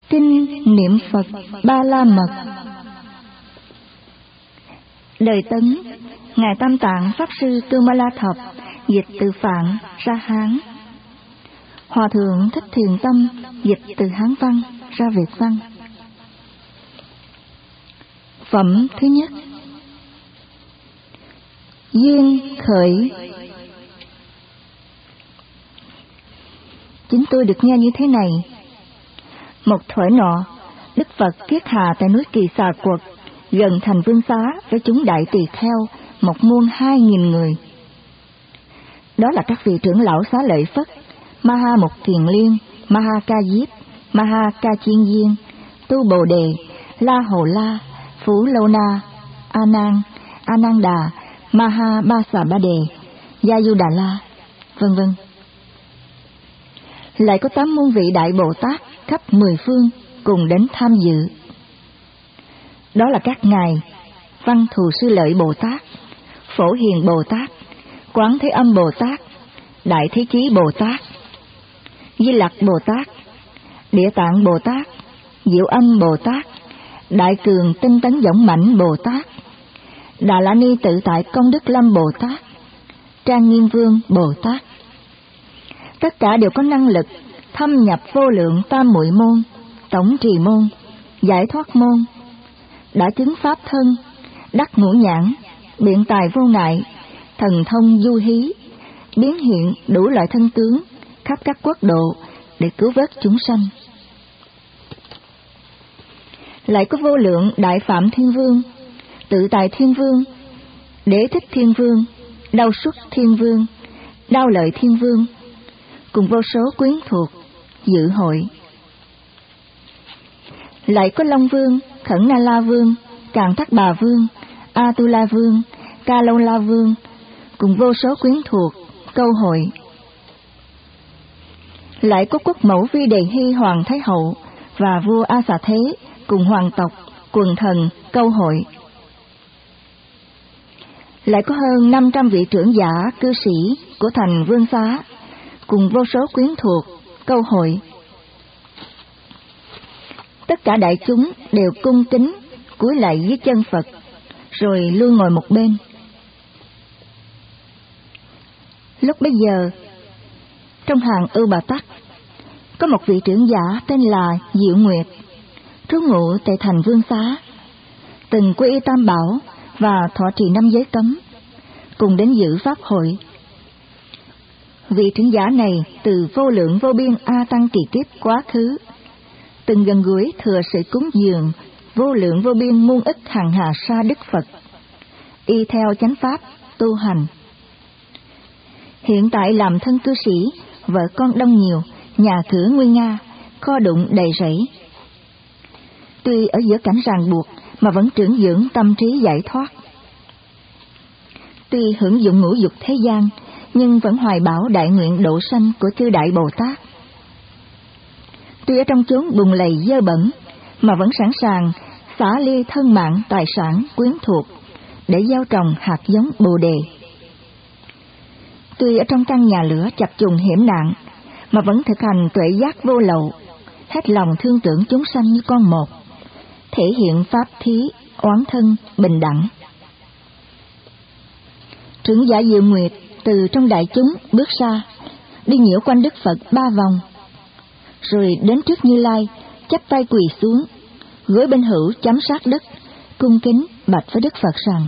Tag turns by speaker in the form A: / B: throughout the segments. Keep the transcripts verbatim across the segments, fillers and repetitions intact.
A: Kinh niệm Phật Ba La Mật. Đời Tấn, Ngài Tam Tạng Pháp Sư Tương Ma La Thập dịch từ Phạn ra Hán. Hòa Thượng Thích Thiền Tâm dịch từ Hán văn ra Việt văn. Phẩm thứ nhất. Duyên khởi. Chính tôi được nghe như thế này. Một thuở nọ, Đức Phật kiết hà tại núi Kỳ Xà Quật, gần thành Vương Xá với chúng đại tỳ kheo, một muôn hai nghìn người. Đó là các vị trưởng lão Xá Lợi Phất, Maha Mục Kiền Liên, Maha Ca Diếp, Maha Ca Chiên Viên, Tu Bồ Đề, La Hồ La, Phú Lâu Na, A Nan, A Nan Đà, Maha Ba Xà Ba Đề, Gia Du Đà La, vân vân. Lại có tám muôn vị đại Bồ Tát khắp mười phương cùng đến tham dự. Đó là các ngài Văn Thù Sư Lợi Bồ Tát, Phổ Hiền Bồ Tát, Quán Thế Âm Bồ Tát, Đại Thế Chí Bồ Tát, Di Lặc Bồ Tát, Địa Tạng Bồ Tát, Diệu Âm Bồ Tát, Đại Cường Tinh Tấn Dõng Mãnh Bồ Tát, Đà La Ni Tự Tại Công Đức Lâm Bồ Tát, Trang Nghiêm Vương Bồ Tát. Tất cả đều có năng lực thâm nhập vô lượng tam muội môn, tổng trì môn, giải thoát môn, đã chứng pháp thân, đắc ngũ nhãn, biện tài vô ngại, thần thông du hí, biến hiện đủ loại thân tướng khắp các quốc độ để cứu vớt chúng sanh. Lại có vô lượng Đại Phạm Thiên Vương, Tự Tại Thiên Vương, Đế Thích Thiên Vương, Đau Xuất Thiên Vương, Đau Lợi Thiên Vương, cùng vô số quyến thuộc dự hội. Lại có Long Vương, Khẩn Na La Vương, Càn Thác Bà Vương, A Tu La Vương, Ca Lâu La Vương, cùng vô số quyến thuộc câu hội. Lại có quốc mẫu Vi Đề Hy Hoàng Thái Hậu và vua A Xà Thế cùng hoàng tộc, quần thần câu hội. Lại có hơn năm trăm vị trưởng giả cư sĩ của thành Vương Xá cùng vô số quyến thuộc câu hội. Tất cả đại chúng đều cung kính cúi lạy dưới chân Phật, rồi lui ngồi một bên. Lúc bấy giờ, trong hàng Ưu Bà Tắc, có một vị trưởng giả tên là Diệu Nguyệt, trú ngụ tại thành Vương Xá, từng quy y Tam Bảo và thọ trì năm giới cấm, cùng đến dự pháp hội. Vị trưởng giả này từ vô lượng vô biên A Tăng kỳ kiếp quá khứ, từng gần gũi thừa sự cúng dường vô lượng vô biên muôn ức hằng hà sa Đức Phật, y theo chánh pháp tu hành. Hiện tại làm thân cư sĩ, vợ con đông nhiều, nhà cửa nguy nga, kho đụng đầy rẫy. Tuy ở giữa cảnh ràng buộc mà vẫn trưởng dưỡng tâm trí giải thoát. Tuy hưởng dụng ngũ dục thế gian, nhưng vẫn hoài bão đại nguyện độ sanh của chư đại Bồ Tát. Tuy ở trong chốn bùn lầy dơ bẩn, mà vẫn sẵn sàng xả ly thân mạng tài sản quyến thuộc để gieo trồng hạt giống Bồ Đề. Tuy ở trong căn nhà lửa chập trùng hiểm nạn, mà vẫn thực hành tuệ giác vô lậu, hết lòng thương tưởng chúng sanh như con một, thể hiện pháp thí oán thân bình đẳng. Trưởng giả Diệu Nguyệt từ trong đại chúng bước ra, đi nhiễu quanh Đức Phật ba vòng, rồi đến trước Như Lai, chắp tay quỳ xuống, gối bên hữu chấm sát đất, cung kính bạch với Đức Phật rằng: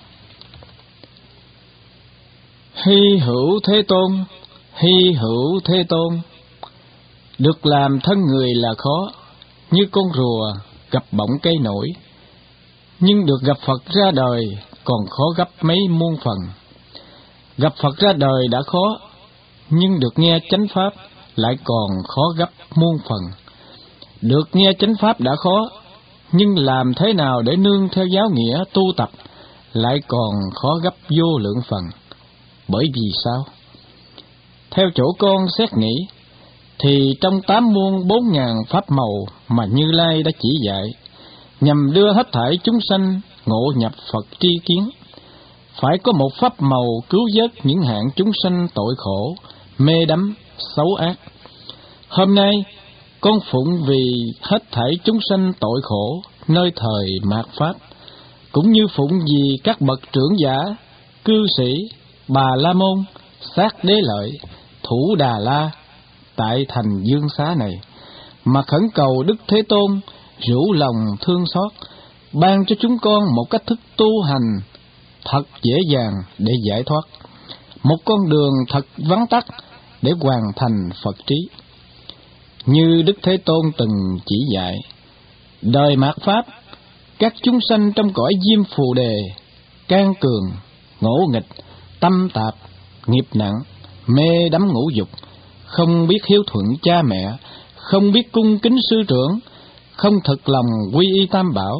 B: Hy hữu Thế Tôn, hy hữu Thế Tôn, được làm thân người là khó, như con rùa gặp bọng cây nổi, nhưng được gặp Phật ra đời còn khó gấp mấy muôn phần. Gặp Phật ra đời đã khó, nhưng được nghe chánh pháp lại còn khó gấp muôn phần. Được nghe chánh pháp đã khó, nhưng làm thế nào để nương theo giáo nghĩa tu tập lại còn khó gấp vô lượng phần. Bởi vì sao? Theo chỗ con xét nghĩ, thì trong tám muôn bốn ngàn pháp màu mà Như Lai đã chỉ dạy, nhằm đưa hết thảy chúng sanh ngộ nhập Phật tri kiến, phải có một pháp màu cứu vớt những hạng chúng sanh tội khổ, mê đắm, xấu ác. Hôm nay, con phụng vì hết thảy chúng sanh tội khổ nơi thời mạt Pháp, cũng như phụng vì các bậc trưởng giả, cư sĩ, Bà La Môn, Sát Đế Lợi, Thủ Đà La tại thành Dương Xá này, mà khẩn cầu Đức Thế Tôn rủ lòng thương xót, ban cho chúng con một cách thức tu hành thật dễ dàng để giải thoát, một con đường thật vắn tắt để hoàn thành Phật trí. Như Đức Thế Tôn từng chỉ dạy, đời mạt Pháp, các chúng sanh trong cõi diêm phù đề, can cường, ngỗ nghịch, tâm tạp, nghiệp nặng, mê đắm ngũ dục, không biết hiếu thuận cha mẹ, không biết cung kính sư trưởng, không thực lòng quy y tam bảo,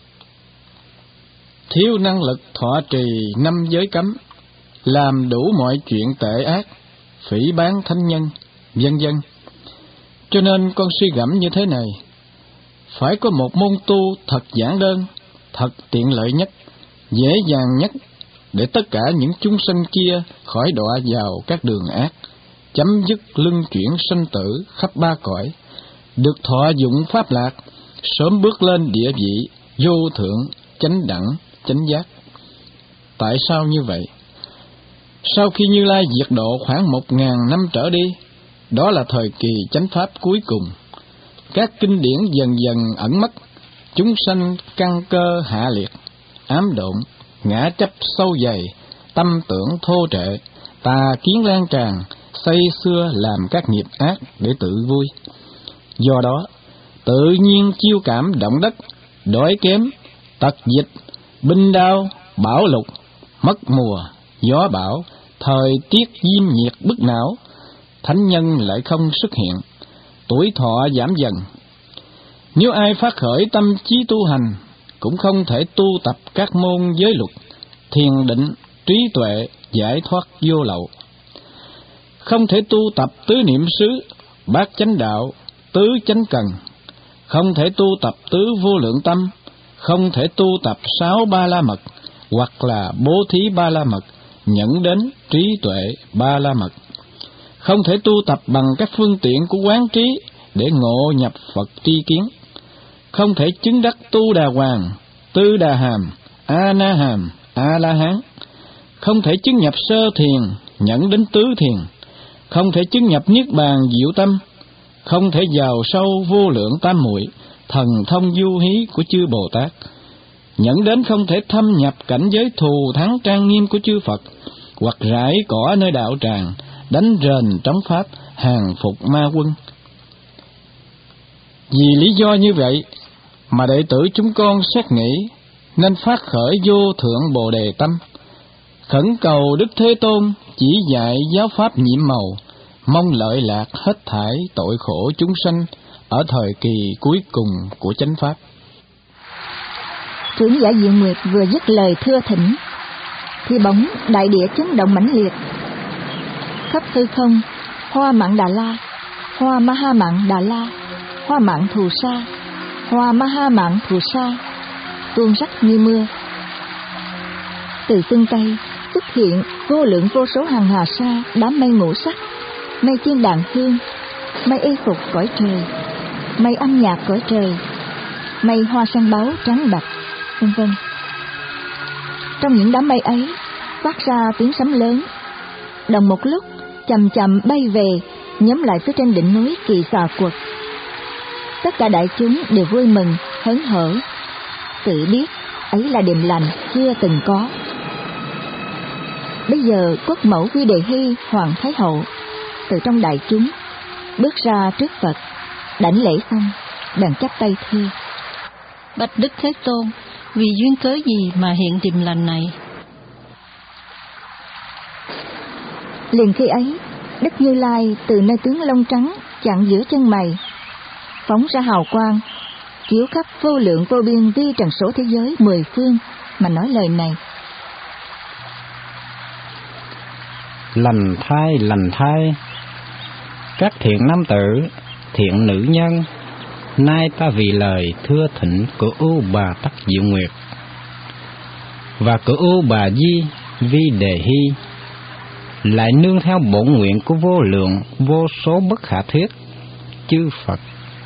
B: thiếu năng lực thọ trì năm giới cấm, làm đủ mọi chuyện tệ ác, phỉ báng thánh nhân, vân vân. Cho nên con suy gẫm như thế này: phải có một môn tu thật giản đơn, thật tiện lợi nhất, dễ dàng nhất, để tất cả những chúng sanh kia khỏi đọa vào các đường ác, chấm dứt luân chuyển sanh tử khắp ba cõi, được thọ dụng pháp lạc, sớm bước lên địa vị vô thượng, chánh đẳng, chánh giác. Tại sao như vậy? Sau khi Như Lai diệt độ khoảng một ngàn năm trở đi, đó là thời kỳ chánh pháp cuối cùng. Các kinh điển dần dần ẩn mất, chúng sanh căn cơ hạ liệt, ám độn, ngã chấp sâu dày, tâm tưởng thô trệ, tà kiến lan tràn, say xưa làm các nghiệp ác để tự vui. Do đó, tự nhiên chiêu cảm động đất, đói kém, tật dịch, binh đao, bão lục, mất mùa, gió bão, thời tiết diêm nhiệt bức não, thánh nhân lại không xuất hiện, tuổi thọ giảm dần. Nếu ai phát khởi tâm trí tu hành, cũng không thể tu tập các môn giới luật, thiền định, trí tuệ, giải thoát vô lậu. Không thể tu tập tứ niệm xứ, bát chánh đạo, tứ chánh cần. Không thể tu tập tứ vô lượng tâm, không thể tu tập sáu ba la mật, hoặc là bố thí ba la mật, nhẫn đến trí tuệ ba la mật. Không thể tu tập bằng các phương tiện của quán trí để ngộ nhập Phật tri kiến. Không thể chứng đắc tu đà hoàng, tư đà hàm, a na hàm, a la hán. Không thể chứng nhập sơ thiền, nhẫn đến tứ thiền. Không thể chứng nhập niết bàn diệu tâm. Không thể vào sâu vô lượng tam muội, thần thông du hí của chư Bồ Tát. Nhẫn đến không thể thâm nhập cảnh giới thù thắng trang nghiêm của chư Phật, hoặc rải cỏ nơi đạo tràng, đánh rền trống pháp, hàng phục ma quân. Vì lý do như vậy mà đệ tử chúng con xét nghĩ nên phát khởi vô thượng Bồ Đề tâm, khẩn cầu Đức Thế Tôn chỉ dạy giáo pháp nhiệm màu, mong lợi lạc hết thảy tội khổ chúng sanh ở thời kỳ cuối cùng của chánh pháp.
A: Trưởng giả Diệu Nguyệt vừa dứt lời thưa thỉnh, thì bỗng đại địa chấn động mãnh liệt, khắp hư không, hoa mạn Đà La, hoa ma ha mạn Đà La, hoa mạn Thù Sa, hoa ma ha mạn Thù Sa tuôn rắc như mưa. Từ phương Tây xuất hiện vô lượng vô số hàng hà sa, đám mây ngũ sắc, mây chiên đàn hương, mây y phục cõi trời, mây âm nhạc cõi trời, mây hoa sen báu trắng bạch, vân vân. Trong những đám mây ấy phát ra tiếng sấm lớn, đồng một lúc chậm chậm bay về nhóm lại phía trên đỉnh núi Kỳ Xà Quật. Tất cả đại chúng đều vui mừng hớn hở, tự biết ấy là điềm lành chưa từng có. Bây giờ quốc mẫu Quy Đề Hy Hoàng Thái Hậu từ trong đại chúng bước ra trước Phật, đảnh lễ xong bèn chắp tay thưa:
C: Bạch Đức Thế Tôn, vì duyên cớ gì mà hiện điềm lành này?
A: Liền khi ấy, Đức Như Lai từ nơi tướng lông trắng chặn giữa chân mày, phóng ra hào quang, chiếu khắp vô lượng vô biên vi trần số thế giới mười phương mà nói lời này:
D: Lành thai, lành thai, các thiện nam tử, thiện nữ nhân, nay ta vì lời thưa thỉnh của ưu bà Tắc Diệu Nguyệt và của ưu bà Di Vi Đề Hy, lại nương theo bổn nguyện của vô lượng vô số bất khả thuyết chư Phật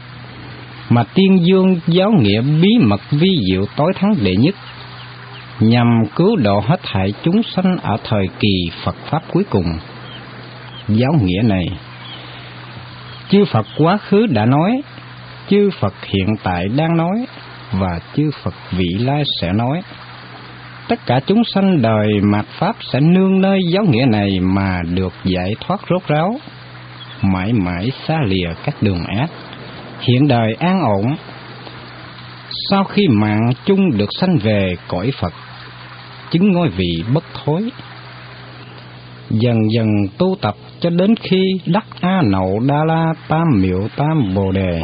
D: mà tuyên dương giáo nghĩa bí mật vi diệu tối thắng đệ nhất, nhằm cứu độ hết thảy chúng sanh ở thời kỳ Phật Pháp cuối cùng. Giáo nghĩa này, chư Phật quá khứ đã nói, chư Phật hiện tại đang nói, và chư Phật vị lai sẽ nói. Tất cả chúng sanh đời mạt Pháp sẽ nương nơi giáo nghĩa này mà được giải thoát rốt ráo, mãi mãi xa lìa các đường ác, hiện đời an ổn. Sau khi mạng chung được sanh về cõi Phật, chứng ngôi vị bất thối, dần dần tu tập cho đến khi đắc A Nậu Đa La Tam Miệu Tam Bồ Đề.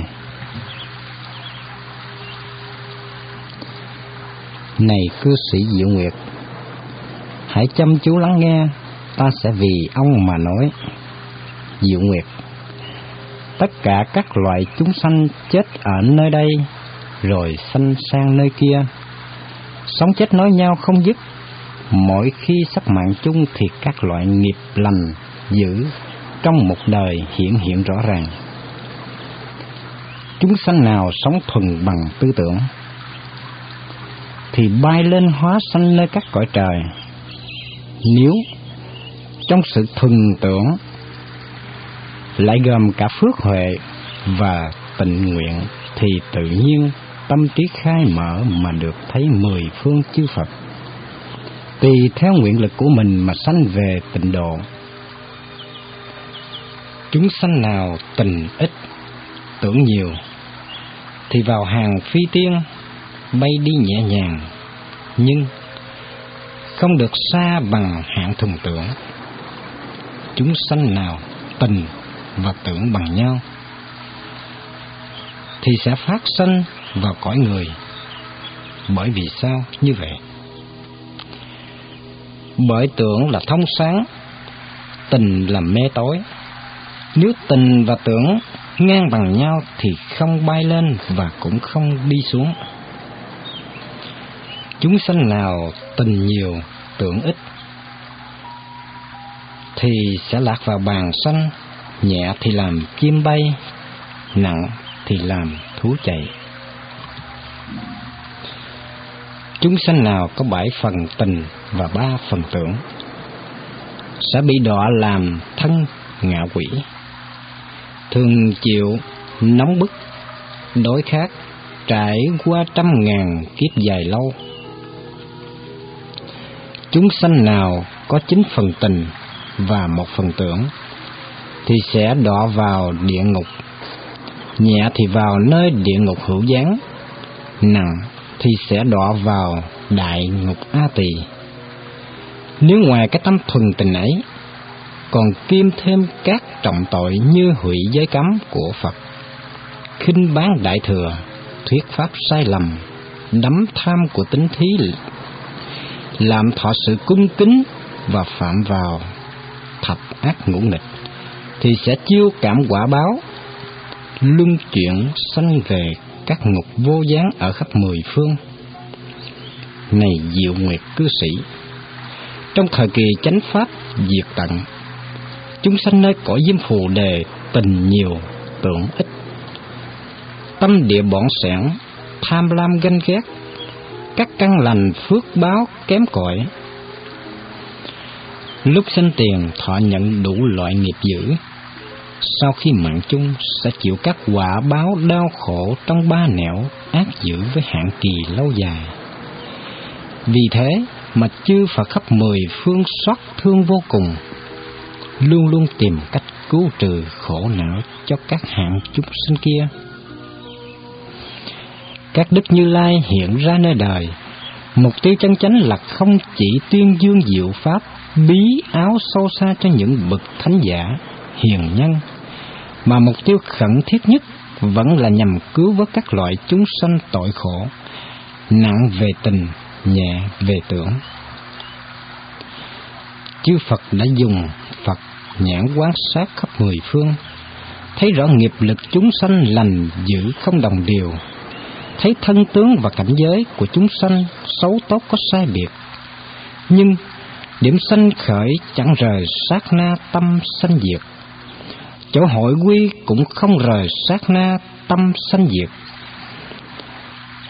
D: Này cư sĩ Diệu Nguyệt, hãy chăm chú lắng nghe, ta sẽ vì ông mà nói. Diệu Nguyệt, tất cả các loại chúng sanh chết ở nơi đây, rồi sanh sang nơi kia, sống chết nói nhau không dứt. Mỗi khi sắp mạng chung thì các loại nghiệp lành dữ trong một đời hiện hiện rõ ràng. Chúng sanh nào sống thuần bằng tư tưởng thì bay lên hóa sanh nơi các cõi trời. Nếu trong sự thuần tưởng lại gồm cả phước huệ và tịnh nguyện thì tự nhiên tâm trí khai mở mà được thấy mười phương chư Phật, tùy theo nguyện lực của mình mà sanh về tịnh độ. Chúng sanh nào tình ít, tưởng nhiều thì vào hàng phi tiên, bay đi nhẹ nhàng, nhưng không được xa bằng hạng thuần tưởng. Chúng sanh nào tình và tưởng bằng nhau thì sẽ phát sanh vào cõi người. Bởi vì sao như vậy? Bởi tưởng là thông sáng, tình là mê tối. Nếu tình và tưởng ngang bằng nhau thì không bay lên và cũng không đi xuống. Chúng sanh nào tình nhiều, tưởng ít thì sẽ lạc vào bàn sanh, nhẹ thì làm chim bay, nặng thì làm thú chạy. Chúng sanh nào có bảy phần tình và ba phần tưởng sẽ bị đọa làm thân ngạ quỷ, thường chịu nóng bức, đói khát, trải qua trăm ngàn kiếp dài lâu. Chúng sanh nào có chín phần tình và một phần tưởng thì sẽ đọa vào địa ngục, nhẹ thì vào nơi địa ngục hữu gián, nặng thì sẽ đọa vào đại ngục A Tỳ. Nếu ngoài cái tâm thuần tình ấy còn kiêm thêm các trọng tội như hủy giới cấm của Phật, khinh bán đại thừa, thuyết pháp sai lầm, đắm tham của tính thí, làm thọ sự cung kính và phạm vào thập ác ngũ nghịch, thì sẽ chiêu cảm quả báo, luân chuyển sanh về các ngục vô gián ở khắp mười phương. Này Diệu Nguyệt cư sĩ, trong thời kỳ chánh pháp diệt tận, chúng sanh nơi cõi Diêm Phù Đề tình nhiều, tưởng ít, tâm địa bỏng sẻn, tham lam ganh ghét, các căn lành phước báo kém cỏi. Lúc sinh tiền thọ nhận đủ loại nghiệp dữ, sau khi mạng chung sẽ chịu các quả báo đau khổ trong ba nẻo ác dữ với hạn kỳ lâu dài. Vì thế mà chư Phật khắp mười phương xót thương vô cùng, luôn luôn tìm cách cứu trừ khổ não cho các hạng chúng sinh kia. Các đức Như Lai hiện ra nơi đời, mục tiêu chân chánh là không chỉ tuyên dương diệu pháp bí áo sâu xa cho những bậc thánh giả hiền nhân, mà mục tiêu khẩn thiết nhất vẫn là nhằm cứu vớt các loại chúng sanh tội khổ, nặng về tình, nhẹ về tưởng. Chư Phật đã dùng Phật nhãn quan sát khắp mười phương, thấy rõ nghiệp lực chúng sanh lành dữ không đồng đều, thấy thân tướng và cảnh giới của chúng sanh xấu tốt có sai biệt, nhưng điểm sanh khởi chẳng rời sát na tâm sanh diệt, chỗ hội quy cũng không rời sát na tâm sanh diệt,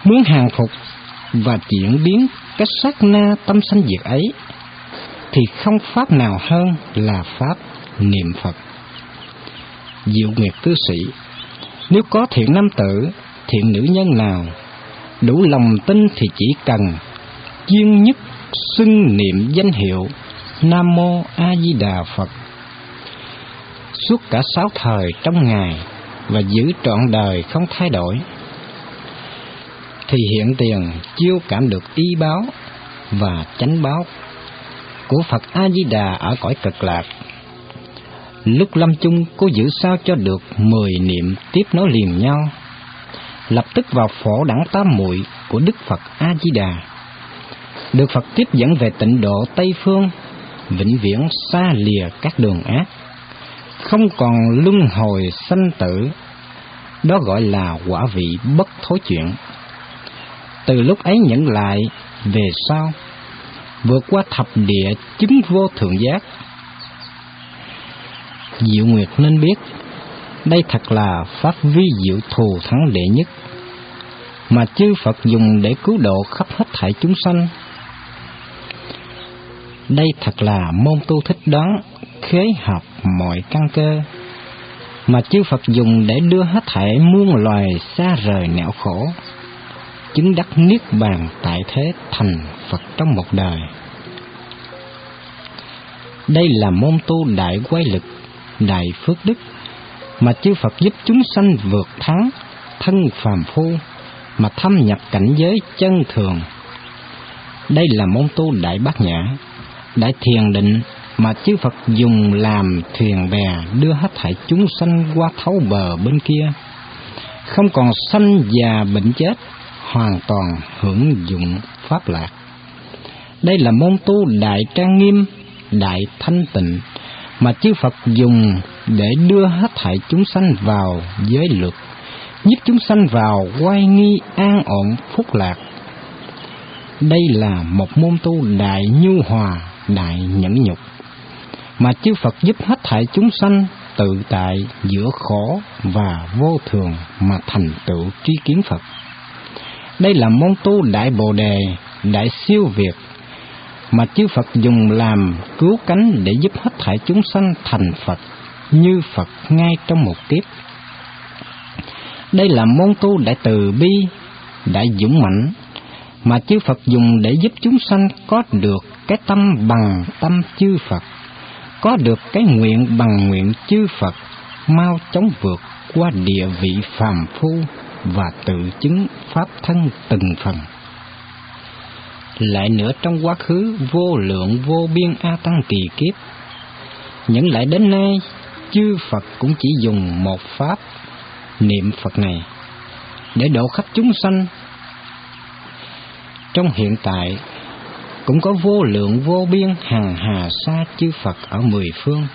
D: Muốn hàng phục và chuyển biến cái sát na tâm sanh diệt ấy, thì không pháp nào hơn là pháp niệm Phật. Diệu Nguyệt cư sĩ, nếu có thiện nam tử, thiện nữ nhân nào đủ lòng tin thì chỉ cần chuyên nhất xưng niệm danh hiệu Nam Mô A Di Đà Phật suốt cả sáu thời trong ngày và giữ trọn đời không thay đổi, thì hiện tiền chiêu cảm được y báo và chánh báo của Phật A Di Đà ở cõi Cực Lạc. Lúc lâm chung, cô giữ sao cho được mười niệm tiếp nối liền nhau, lập tức vào phổ đẳng tam muội của Đức Phật A Di Đà, được Phật tiếp dẫn về tịnh độ Tây phương, vĩnh viễn xa lìa các đường ác, không còn luân hồi sanh tử. Đó gọi là quả vị bất thối chuyển. Từ lúc ấy nhận lại, về sau vượt qua thập địa chứng vô thượng giác. Diệu Nguyệt nên biết, đây thật là pháp vi diệu thù thắng đệ nhất mà chư Phật dùng để cứu độ khắp hết thảy chúng sanh. Đây thật là môn tu thích đoán khế hợp mọi căn cơ mà chư Phật dùng để đưa hết thảy muôn loài xa rời nẻo khổ, chứng đắc niết bàn tại thế thành Phật trong một đời. Đây là môn tu đại quay lực, đại phước đức mà chư Phật giúp chúng sanh vượt thắng thân phàm phu mà thâm nhập cảnh giới chân thường. Đây là môn tu đại bát nhã, đại thiền định mà chư Phật dùng làm thuyền bè đưa hết thảy chúng sanh qua thấu bờ bên kia, không còn sanh già bệnh chết, hoàn toàn hưởng dụng pháp lạc. Đây là môn tu đại trang nghiêm, đại thanh tịnh mà chư Phật dùng để đưa hết thảy chúng sanh vào giới luật, giúp chúng sanh vào oai nghi an ổn phúc lạc. Đây là một môn tu đại nhu hòa, đại nhẫn nhục mà chư Phật giúp hết thảy chúng sanh tự tại giữa khổ và vô thường mà thành tựu tri kiến Phật. Đây là môn tu đại bồ đề, đại siêu việt mà chư Phật dùng làm cứu cánh để giúp hết thảy chúng sanh thành Phật như Phật ngay trong một kiếp. Đây là môn tu đại từ bi, đại dũng mãnh mà chư Phật dùng để giúp chúng sanh có được cái tâm bằng tâm chư Phật, có được cái nguyện bằng nguyện chư Phật, mau chóng vượt qua địa vị phàm phu và tự chứng pháp thân từng phần. Lại nữa, trong quá khứ vô lượng vô biên a tăng kỳ kiếp, những lại đến nay chư Phật cũng chỉ dùng một pháp niệm Phật này để độ khắp chúng sanh. Trong hiện tại cũng có vô lượng vô biên hằng hà sa chư Phật ở mười phương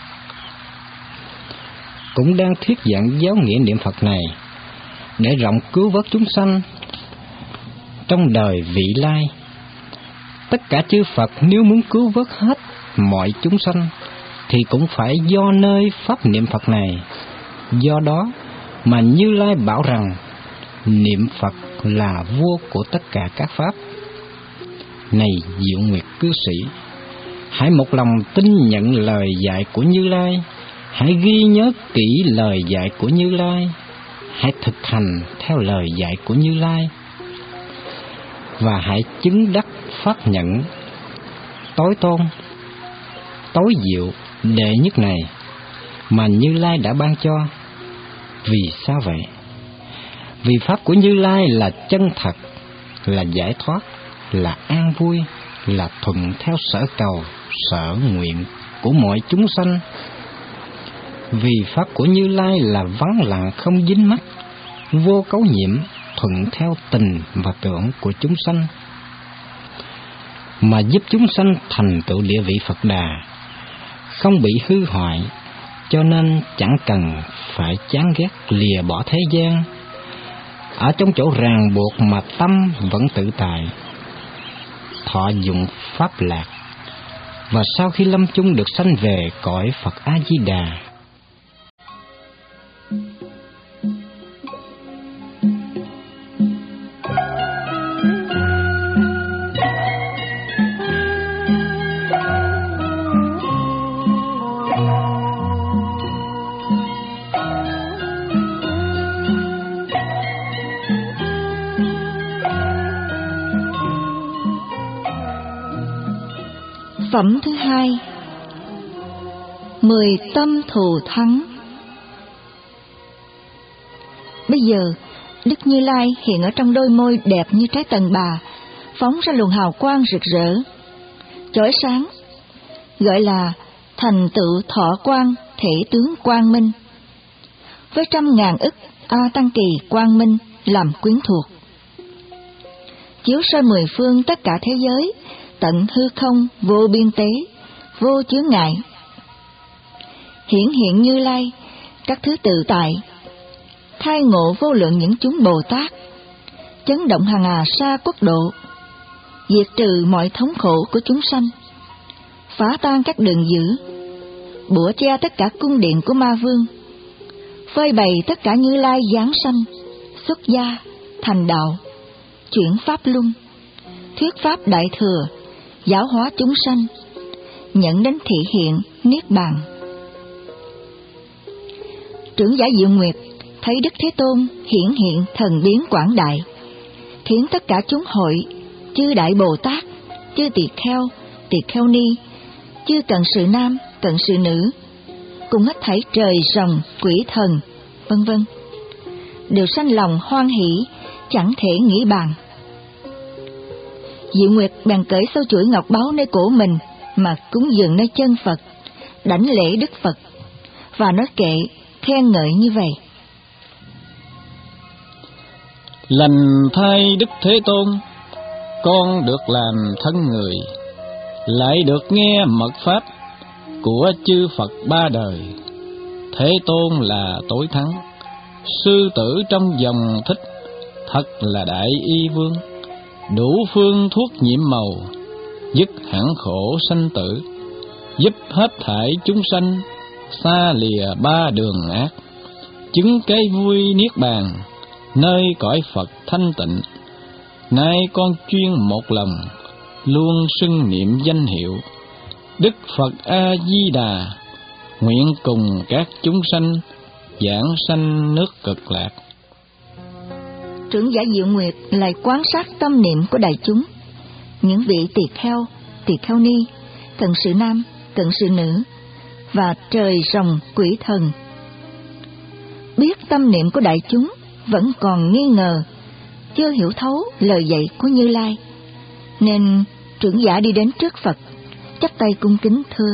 D: cũng đang thuyết giảng giáo nghĩa niệm Phật này để rộng cứu vớt chúng sanh trong đời vị lai. Tất cả chư Phật nếu muốn cứu vớt hết mọi chúng sanh thì cũng phải do nơi pháp niệm Phật này. Do đó mà Như Lai bảo rằng niệm Phật là vua của tất cả các pháp. Này Diệu Nguyệt cư sĩ, hãy một lòng tin nhận lời dạy của Như Lai, hãy ghi nhớ kỹ lời dạy của Như Lai, hãy thực hành theo lời dạy của Như Lai và hãy chứng đắc pháp nhẫn tối tôn, tối diệu đệ nhất này mà Như Lai đã ban cho. Vì sao vậy? Vì pháp của Như Lai là chân thật, là giải thoát, là an vui, là thuận theo sở cầu, sở nguyện của mọi chúng sanh. Vì pháp của Như Lai là vắng lặng không dính mắc, vô cấu nhiễm, thuận theo tình và tưởng của chúng sanh, mà giúp chúng sanh thành tựu địa vị Phật Đà, không bị hư hoại, cho nên chẳng cần phải chán ghét lìa bỏ thế gian. Ở trong chỗ ràng buộc mà tâm vẫn tự tại, thọ dụng pháp lạc, và sau khi lâm chung được sanh về cõi Phật A Di Đà.
A: Phẩm thứ hai, mười tâm thù thắng. Bây giờ, Đức Như Lai hiện ở trong đôi môi đẹp như trái tần bà, phóng ra luồng hào quang rực rỡ, chói sáng, gọi là thành tựu thọ quang thể tướng quang minh, với trăm ngàn ức A Tăng Kỳ quang minh làm quyến thuộc, chiếu soi mười phương tất cả thế giới, tận hư không vô biên tế, vô chướng ngại. Hiển hiện Như Lai các thứ tự tại, khai ngộ vô lượng những chúng Bồ Tát, chấn động hàng hà sa quốc độ, diệt trừ mọi thống khổ của chúng sanh, phá tan các đường dữ, bủa che tất cả cung điện của ma vương, phơi bày tất cả Như Lai giáng sanh, xuất gia, thành đạo, chuyển pháp luân, thuyết pháp đại thừa, giáo hóa chúng sanh, nhận đến thị hiện niết bàn. Trưởng giả Diệu Nguyệt thấy Đức Thế Tôn hiển hiện thần biến quảng đại, khiến tất cả chúng hội, chư Đại Bồ Tát, chư Tỳ Kheo, Tỳ Kheo Ni, chư cận sự nam, cận sự nữ, cùng hết thảy trời rồng, quỷ thần, vân vân, đều sanh lòng hoan hỷ, chẳng thể nghĩ bàn. Diệu Nguyệt bèn cởi sâu chuỗi ngọc báu nơi cổ mình mà cúng dường nơi chân Phật, đảnh lễ Đức Phật và nói kệ khen ngợi như vậy:
B: Lành thay Đức Thế Tôn, con được làm thân người, lại được nghe mật pháp của chư Phật ba đời. Thế Tôn là tối thắng, sư tử trong dòng thích, thật là đại y vương, đủ phương thuốc nhiễm màu, dứt hẳn khổ sanh tử, giúp hết thảy chúng sanh, xa lìa ba đường ác, chứng cái vui niết bàn, nơi cõi Phật thanh tịnh. Nay con chuyên một lòng, luôn xưng niệm danh hiệu Đức Phật A Di Đà, nguyện cùng các chúng sanh giảng sanh nước Cực Lạc.
A: Trưởng giả Diệu Nguyệt lại quan sát tâm niệm của đại chúng, những vị tỳ kheo, tỳ kheo ni, cận sự nam, cận sự nữ và trời rồng quỷ thần. Biết tâm niệm của đại chúng vẫn còn nghi ngờ, chưa hiểu thấu lời dạy của Như Lai, nên trưởng giả đi đến trước Phật, chắp tay cung kính thưa: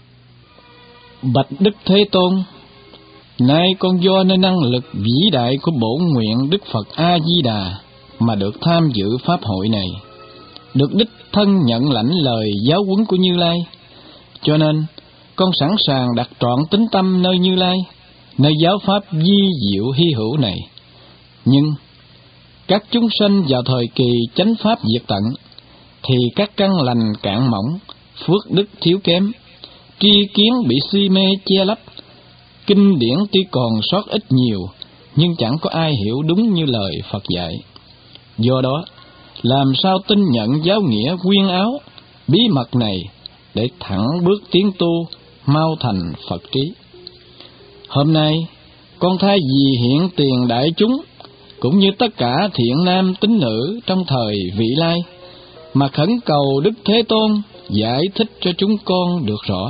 B: Bạch Đức Thế Tôn, nay con do nơi năng lực vĩ đại của bổn nguyện Đức Phật A Di Đà mà được tham dự pháp hội này, được đích thân nhận lãnh lời giáo huấn của Như Lai, cho nên con sẵn sàng đặt trọn tín tâm nơi Như Lai, nơi giáo pháp di diệu hy hữu này. Nhưng các chúng sanh vào thời kỳ chánh pháp diệt tận, thì các căn lành cạn mỏng, phước đức thiếu kém, tri kiến bị si mê che lấp, kinh điển tuy còn sót ít nhiều, nhưng chẳng có ai hiểu đúng như lời Phật dạy. Do đó, làm sao tin nhận giáo nghĩa quyên áo, bí mật này, để thẳng bước tiến tu, mau thành Phật trí. Hôm nay, con thay vì hiện tiền đại chúng, cũng như tất cả thiện nam tín nữ trong thời vị lai, mà khẩn cầu Đức Thế Tôn giải thích cho chúng con được rõ.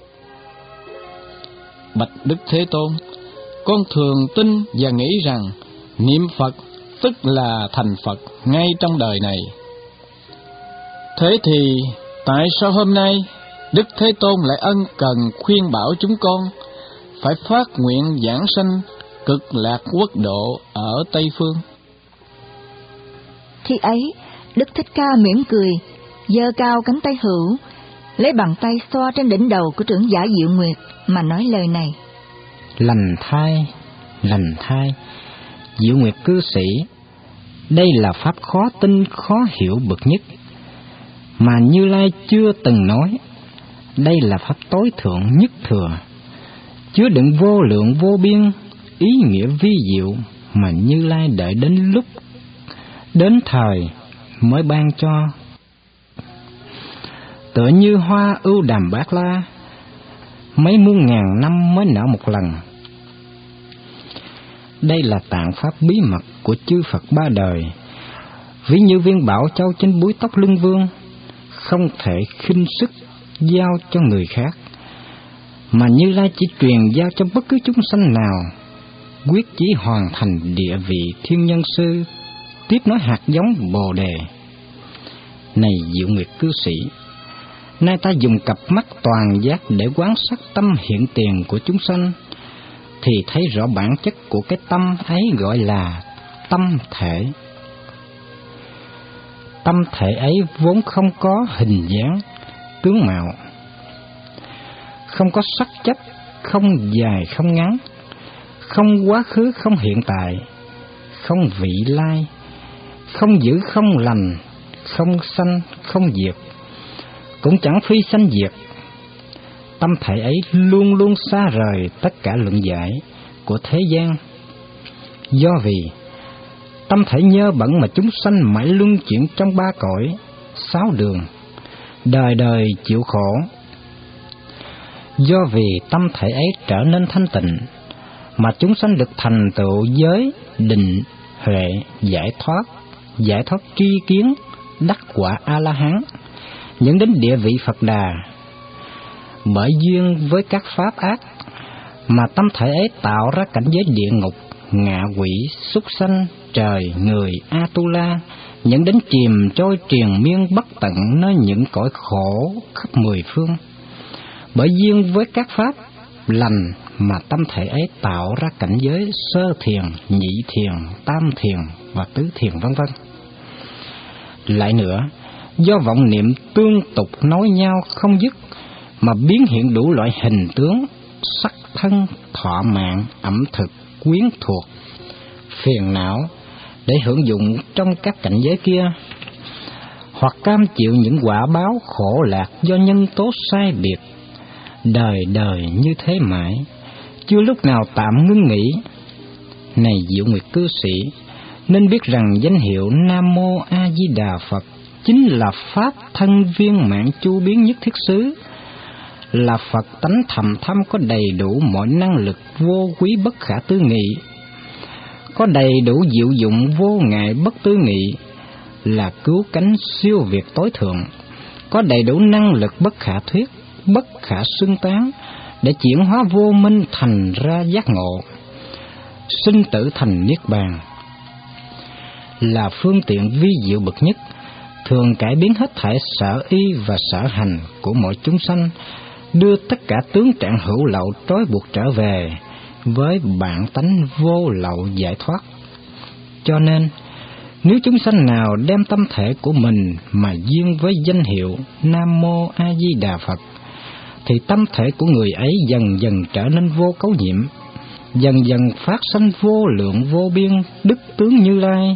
B: Bạch Đức Thế Tôn, con thường tin và nghĩ rằng niệm Phật tức là thành Phật ngay trong đời này. Thế thì tại sao hôm nay Đức Thế Tôn lại ân cần khuyên bảo chúng con phải phát nguyện giảng sanh Cực Lạc quốc độ ở Tây Phương?
A: Khi ấy, Đức Thích Ca mỉm cười, giơ cao cánh tay hữu, lấy bàn tay xoa trên đỉnh đầu của trưởng giả Diệu Nguyệt mà nói lời này:
D: Lành thai, lành thai, Diệu Nguyệt cư sĩ, đây là pháp khó tin khó hiểu bậc nhất, mà Như Lai chưa từng nói. Đây là pháp tối thượng nhất thừa, chứa đựng vô lượng vô biên ý nghĩa vi diệu mà Như Lai đợi đến lúc, đến thời mới ban cho. Tựa như hoa ưu đàm bát la, mấy muôn ngàn năm mới nở một lần. Đây là tạng pháp bí mật của chư Phật ba đời, ví như viên bảo châu trên búi tóc lưng vương, không thể khinh sức giao cho người khác, mà Như Lai chỉ truyền giao cho bất cứ chúng sanh nào quyết chí hoàn thành địa vị thiên nhân sư, tiếp nối hạt giống Bồ Đề. Này Diệu Nguyệt cư sĩ, nay ta dùng cặp mắt toàn giác để quan sát tâm hiện tiền của chúng sanh, thì thấy rõ bản chất của cái tâm ấy gọi là tâm thể. Tâm thể ấy vốn không có hình dáng, tướng mạo, không có sắc chất, không dài không ngắn, không quá khứ không hiện tại, không vị lai, không giữ không lành, không sanh không diệt, cũng chẳng phi sanh diệt. Tâm thể ấy luôn luôn xa rời tất cả luận giải của thế gian. Do vì tâm thể nhơ bẩn mà chúng sanh mãi luân chuyển trong ba cõi, sáu đường, đời đời chịu khổ. Do vì tâm thể ấy trở nên thanh tịnh, mà chúng sanh được thành tựu giới, định, huệ, giải thoát, giải thoát tri kiến, đắc quả A-la-hán, dẫn đến địa vị Phật Đà. Bởi duyên với các pháp ác mà tâm thể ấy tạo ra cảnh giới địa ngục, ngạ quỷ, súc sanh, trời, người, A-tu-la, dẫn đến chìm trôi triền miên bất tận nơi những cõi khổ khắp mười phương. Bởi duyên với các pháp lành mà tâm thể ấy tạo ra cảnh giới sơ thiền, nhị thiền, tam thiền và tứ thiền vân vân. Lại nữa, do vọng niệm tương tục nói nhau không dứt mà biến hiện đủ loại hình tướng, sắc thân, thọ mạng, ẩm thực, quyến thuộc, phiền não để hưởng dụng trong các cảnh giới kia, hoặc cam chịu những quả báo khổ lạc do nhân tố sai biệt, đời đời như thế mãi, chưa lúc nào tạm ngưng nghỉ. Này Diệu Nguyệt cư sĩ, nên biết rằng danh hiệu Nam Mô A Di Đà Phật chính là pháp thân viên mãn chu biến nhất thiết xứ, là Phật tánh thầm thâm có đầy đủ mọi năng lực vô quý bất khả tư nghị, có đầy đủ diệu dụng vô ngại bất tư nghị, là cứu cánh siêu việt tối thượng, có đầy đủ năng lực bất khả thuyết, bất khả xưng tán để chuyển hóa vô minh thành ra giác ngộ, sinh tử thành niết bàn, là phương tiện vi diệu bậc nhất, thường cải biến hết thảy sở y và sở hành của mọi chúng sanh, đưa tất cả tướng trạng hữu lậu trói buộc trở về với bản tánh vô lậu giải thoát. Cho nên, nếu chúng sanh nào đem tâm thể của mình mà duyên với danh hiệu Nam Mô A Di Đà Phật, thì tâm thể của người ấy dần dần trở nên vô cấu nhiễm, dần dần phát sanh vô lượng vô biên đức tướng Như Lai.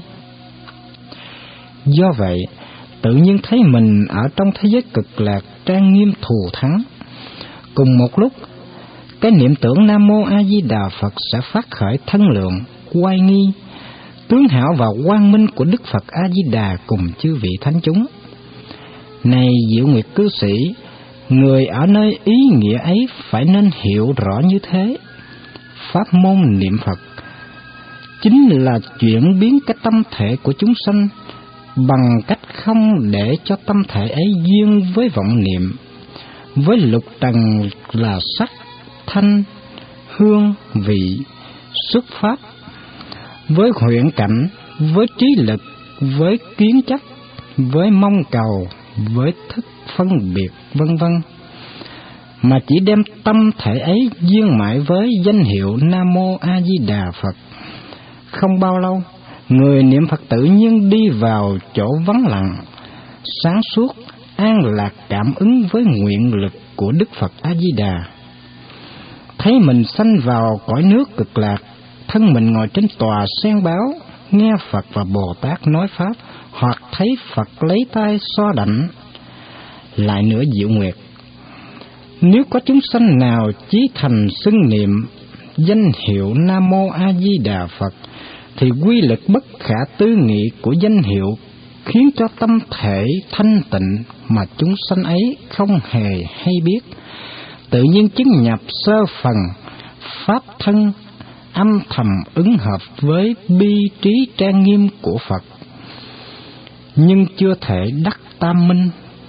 D: Do vậy, tự nhiên thấy mình ở trong thế giới cực lạc trang nghiêm thù thắng. Cùng một lúc, cái niệm tưởng Nam Mô A Di Đà Phật sẽ phát khởi thân lượng, oai nghi, tướng hảo và quang minh của Đức Phật A Di Đà cùng chư vị thánh chúng. Này Diệu Nguyệt cư sĩ, người ở nơi ý nghĩa ấy phải nên hiểu rõ như thế. Pháp môn niệm Phật chính là chuyển biến cái tâm thể của chúng sanh bằng cách không để cho tâm thể ấy duyên với vọng niệm, với lục trần là sắc, thanh, hương, vị, xuất pháp, với huyễn cảnh, với trí lực, với kiến chấp, với mong cầu, với thức phân biệt, vân vân, mà chỉ đem tâm thể ấy duyên mãi với danh hiệu Nam Mô A Di Đà Phật. Không bao lâu, người niệm Phật tự nhiên đi vào chỗ vắng lặng, sáng suốt, an lạc cảm ứng với nguyện lực của Đức Phật A Di Đà. Thấy mình sanh vào cõi nước cực lạc, thân mình ngồi trên tòa sen báo, nghe Phật và Bồ Tát nói pháp, hoặc thấy Phật lấy tay so đảnh. Lại nữa Diệu Nguyệt, nếu có chúng sanh nào chí thành xưng niệm danh hiệu Nam Mô A Di Đà Phật, thì quy lực bất khả tư nghị của danh hiệu khiến cho tâm thể thanh tịnh mà chúng sanh ấy không hề hay biết, tự nhiên chứng nhập sơ phần pháp thân, âm thầm ứng hợp với bi trí trang nghiêm của Phật, nhưng chưa thể đắc tam minh,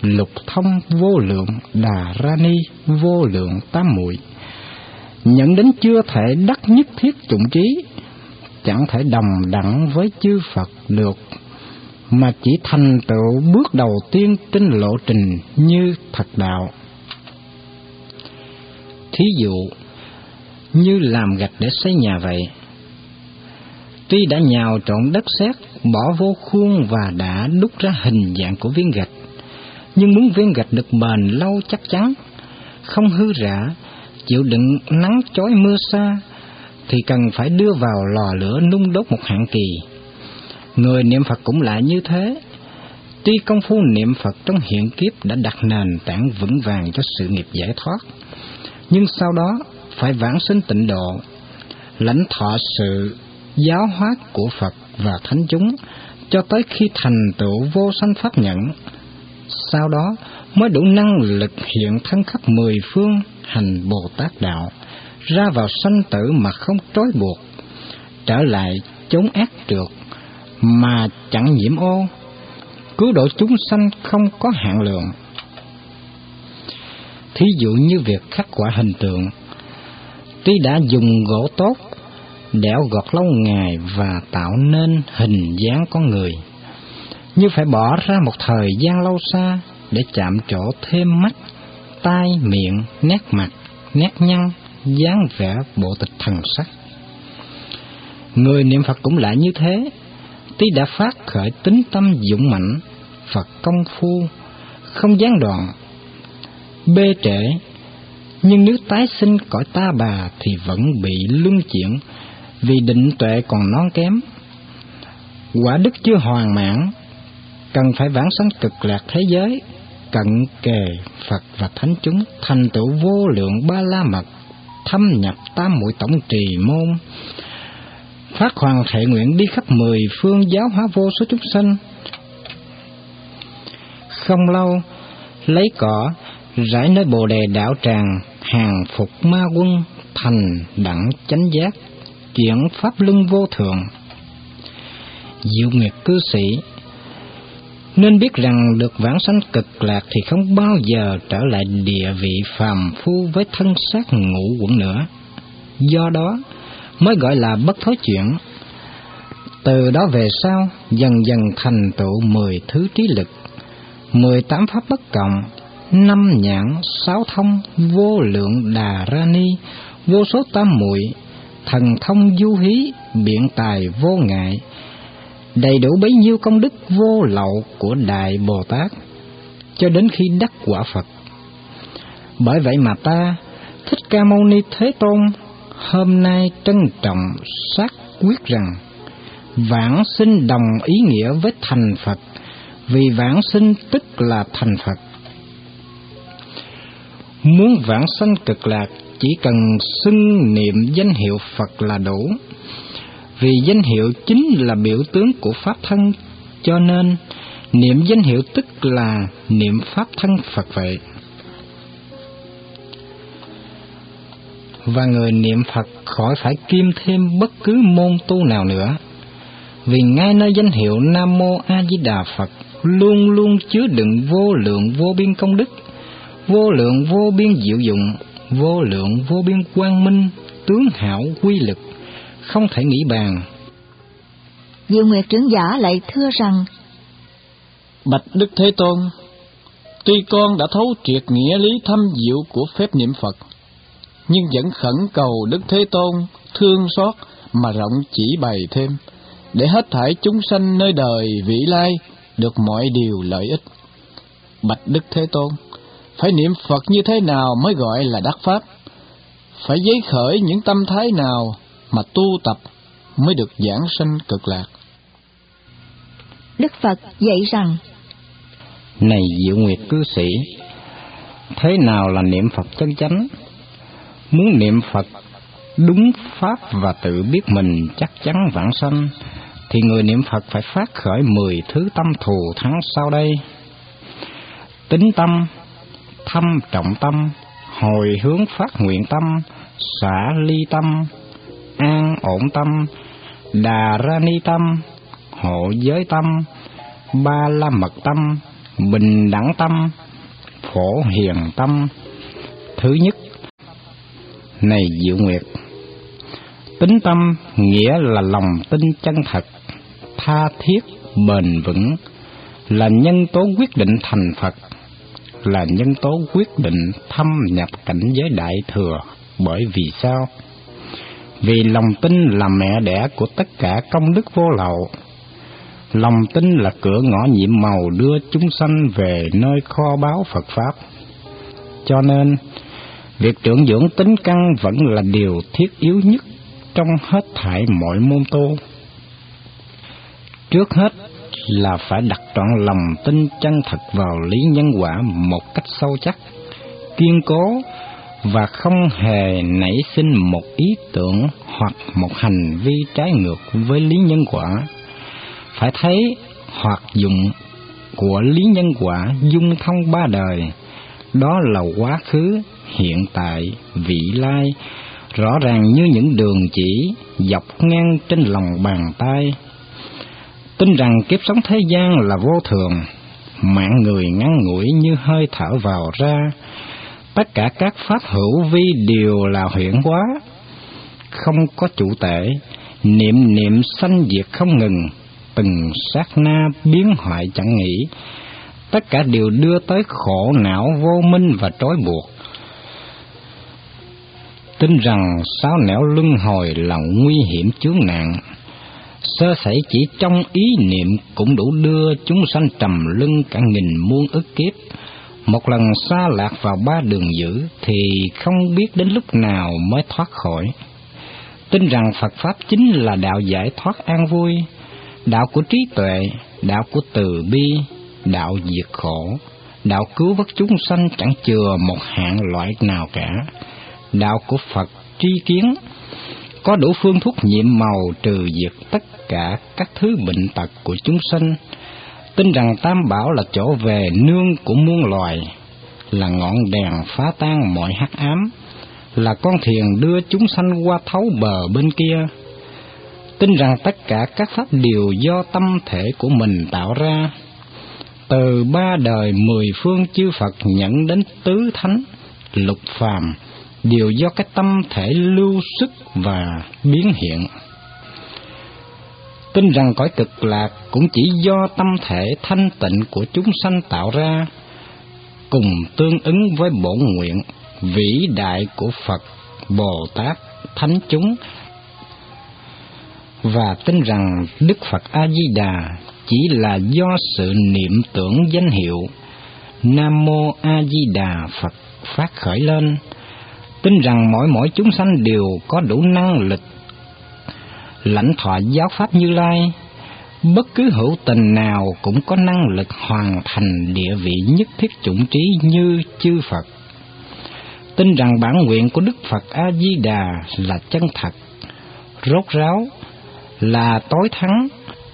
D: lục thông vô lượng đà ra ni vô lượng tam muội, nhận đến chưa thể đắc nhất thiết chủng trí, chẳng thể đồng đẳng với chư Phật được, mà chỉ thành tựu bước đầu tiên trên lộ trình như thật đạo. Thí dụ như làm gạch để xây nhà vậy, tuy đã nhào trộn đất sét, bỏ vô khuôn và đã đúc ra hình dạng của viên gạch, nhưng muốn viên gạch được bền lâu chắc chắn, không hư rã, chịu đựng nắng chói mưa xa, thì cần phải đưa vào lò lửa nung đốt một hạn kỳ. Người niệm Phật cũng lại như thế. Tuy công phu niệm Phật trong hiện kiếp đã đặt nền tảng vững vàng cho sự nghiệp giải thoát, nhưng sau đó phải vãng sinh tịnh độ, lãnh thọ sự giáo hóa của Phật và thánh chúng, cho tới khi thành tựu vô sanh pháp nhẫn. Sau đó mới đủ năng lực hiện thân khắp mười phương hành Bồ Tát đạo, ra vào sanh tử mà không trói buộc, trở lại chốn ác trượt mà chẳng nhiễm ô, cứu độ chúng sanh không có hạn lượng. Thí dụ như việc khắc họa hình tượng, tuy đã dùng gỗ tốt, đẽo gọt lâu ngày và tạo nên hình dáng con người, nhưng phải bỏ ra một thời gian lâu xa để chạm trổ thêm mắt, tai, miệng, nét mặt, nét nhăn, dáng vẻ bộ tịch thần sắc. Người niệm Phật cũng lại như thế. Tuy đã phát khởi tính tâm dũng mãnh, Phật công phu không gián đoạn, bê trễ, nhưng nếu tái sinh cõi ta bà thì vẫn bị luân chuyển, vì định tuệ còn non kém, quả đức chưa hoàn mãn, cần phải vãng sanh cực lạc thế giới, cận kề Phật và thánh chúng, thành tựu vô lượng ba la mật, thâm nhập tam muội tổng trì môn, phát hoàng thệ nguyện đi khắp mười phương giáo hóa vô số chúng sanh. Không lâu, lấy cỏ rải nơi bồ đề đạo tràng, hàng phục ma quân, thành đẳng chánh giác, chuyển pháp luân vô thượng. Diệu Nguyệt cư sĩ nên biết rằng được vãng sanh cực lạc thì không bao giờ trở lại địa vị phàm phu với thân xác ngũ uẩn nữa. Do đó mới gọi là bất thối chuyển. Từ đó về sau dần dần thành tựu mười thứ trí lực, mười tám pháp bất cộng, năm nhãn, sáu thông, vô lượng đà ra ni, vô số tam muội, thần thông du hí, biện tài vô ngại, đầy đủ bấy nhiêu công đức vô lậu của Đại Bồ Tát, cho đến khi đắc quả Phật. Bởi vậy mà ta, Thích Ca Mâu Ni Thế Tôn, hôm nay trân trọng xác quyết rằng vãng sinh đồng ý nghĩa với thành Phật, vì vãng sinh tức là thành Phật. Muốn vãng sanh cực lạc chỉ cần xưng niệm danh hiệu Phật là đủ, vì danh hiệu chính là biểu tướng của pháp thân, cho nên niệm danh hiệu tức là niệm pháp thân Phật vậy. Và người niệm Phật khỏi phải kiêm thêm bất cứ môn tu nào nữa, vì ngay nơi danh hiệu Nam Mô A Di Đà Phật luôn luôn chứa đựng vô lượng vô biên công đức, vô lượng vô biên diệu dụng, vô lượng vô biên quang minh, tướng hảo quy lực, không thể nghĩ bàn.
A: Diệu Nguyệt trưởng giả lại thưa rằng:
B: Bạch Đức Thế Tôn, tuy con đã thấu triệt nghĩa lý thâm diệu của phép niệm Phật, nhưng vẫn khẩn cầu Đức Thế Tôn thương xót mà rộng chỉ bày thêm, để hết thảy chúng sanh nơi đời vĩ lai được mọi điều lợi ích. Bạch Đức Thế Tôn, phải niệm Phật như thế nào mới gọi là đắc pháp? Phải giấy khởi những tâm thái nào mà tu tập mới được giảng sanh cực lạc?
A: Đức Phật dạy rằng:
D: Này Diệu Nguyệt cư sĩ, thế nào là niệm Phật chân chánh? Muốn niệm Phật đúng pháp và tự biết mình chắc chắn vãng sanh, thì người niệm Phật phải phát khởi mười thứ tâm thù thắng sau đây: tính tâm, thâm trọng tâm, hồi hướng phát nguyện tâm, xả ly tâm, an ổn tâm, đà ra ni tâm, hộ giới tâm, ba la mật tâm, bình đẳng tâm, phổ hiền tâm. Thứ nhất, này Diệu Nguyệt, tín tâm nghĩa là lòng tin chân thật, tha thiết, bền vững, là nhân tố quyết định thành Phật, là nhân tố quyết định thâm nhập cảnh giới đại thừa. Bởi vì sao? Vì lòng tin là mẹ đẻ của tất cả công đức vô lậu. Lòng tin là cửa ngõ nhiệm màu đưa chúng sanh về nơi kho báu Phật Pháp. Cho nên, việc trưởng dưỡng tính căn vẫn là điều thiết yếu nhất trong hết thảy mọi môn tu. Trước hết là phải đặt trọn lòng tin chân thật vào lý nhân quả một cách sâu chắc, kiên cố, và không hề nảy sinh một ý tưởng hoặc một hành vi trái ngược với lý nhân quả. Phải thấy hoạt dụng của lý nhân quả dung thông ba đời, đó là quá khứ, hiện tại, vị lai, rõ ràng như những đường chỉ dọc ngang trên lòng bàn tay. Tin rằng kiếp sống thế gian là vô thường, mạng người ngắn ngủi như hơi thở vào ra, tất cả các pháp hữu vi đều là huyễn hóa, không có chủ tể, niệm niệm sanh diệt không ngừng, từng sát na biến hoại chẳng nghỉ, tất cả đều đưa tới khổ não vô minh và trói buộc. Tin rằng sáu nẻo luân hồi là nguy hiểm chướng nạn, sơ sẩy chỉ trong ý niệm cũng đủ đưa chúng sanh trầm luân cả nghìn muôn ức kiếp. Một lần sa lạc vào ba đường dữ thì không biết đến lúc nào mới thoát khỏi. Tin rằng Phật Pháp chính là đạo giải thoát an vui, đạo của trí tuệ, đạo của từ bi, đạo diệt khổ, đạo cứu vớt chúng sanh chẳng chừa một hạng loại nào cả, đạo của Phật tri kiến, có đủ phương thuốc nhiệm màu trừ diệt tất cả các thứ bệnh tật của chúng sanh. Tin rằng Tam Bảo là chỗ về nương của muôn loài, là ngọn đèn phá tan mọi hắc ám, là con thuyền đưa chúng sanh qua thấu bờ bên kia. Tin rằng tất cả các pháp đều do tâm thể của mình tạo ra. Từ ba đời mười phương chư Phật nhận đến tứ thánh, lục phàm, đều do cái tâm thể lưu xuất và biến hiện. Tin rằng cõi cực lạc cũng chỉ do tâm thể thanh tịnh của chúng sanh tạo ra, cùng tương ứng với bổn nguyện vĩ đại của Phật, Bồ Tát, Thánh chúng. Và tin rằng Đức Phật A-di-đà chỉ là do sự niệm tưởng danh hiệu Nam Mô A-di-đà Phật phát khởi lên. Tin rằng mỗi mỗi chúng sanh đều có đủ năng lực lãnh thọ giáo pháp Như Lai, bất cứ hữu tình nào cũng có năng lực hoàn thành địa vị nhất thiết chủng trí như chư Phật. Tin rằng bản nguyện của Đức Phật A-di-đà là chân thật, rốt ráo, là tối thắng,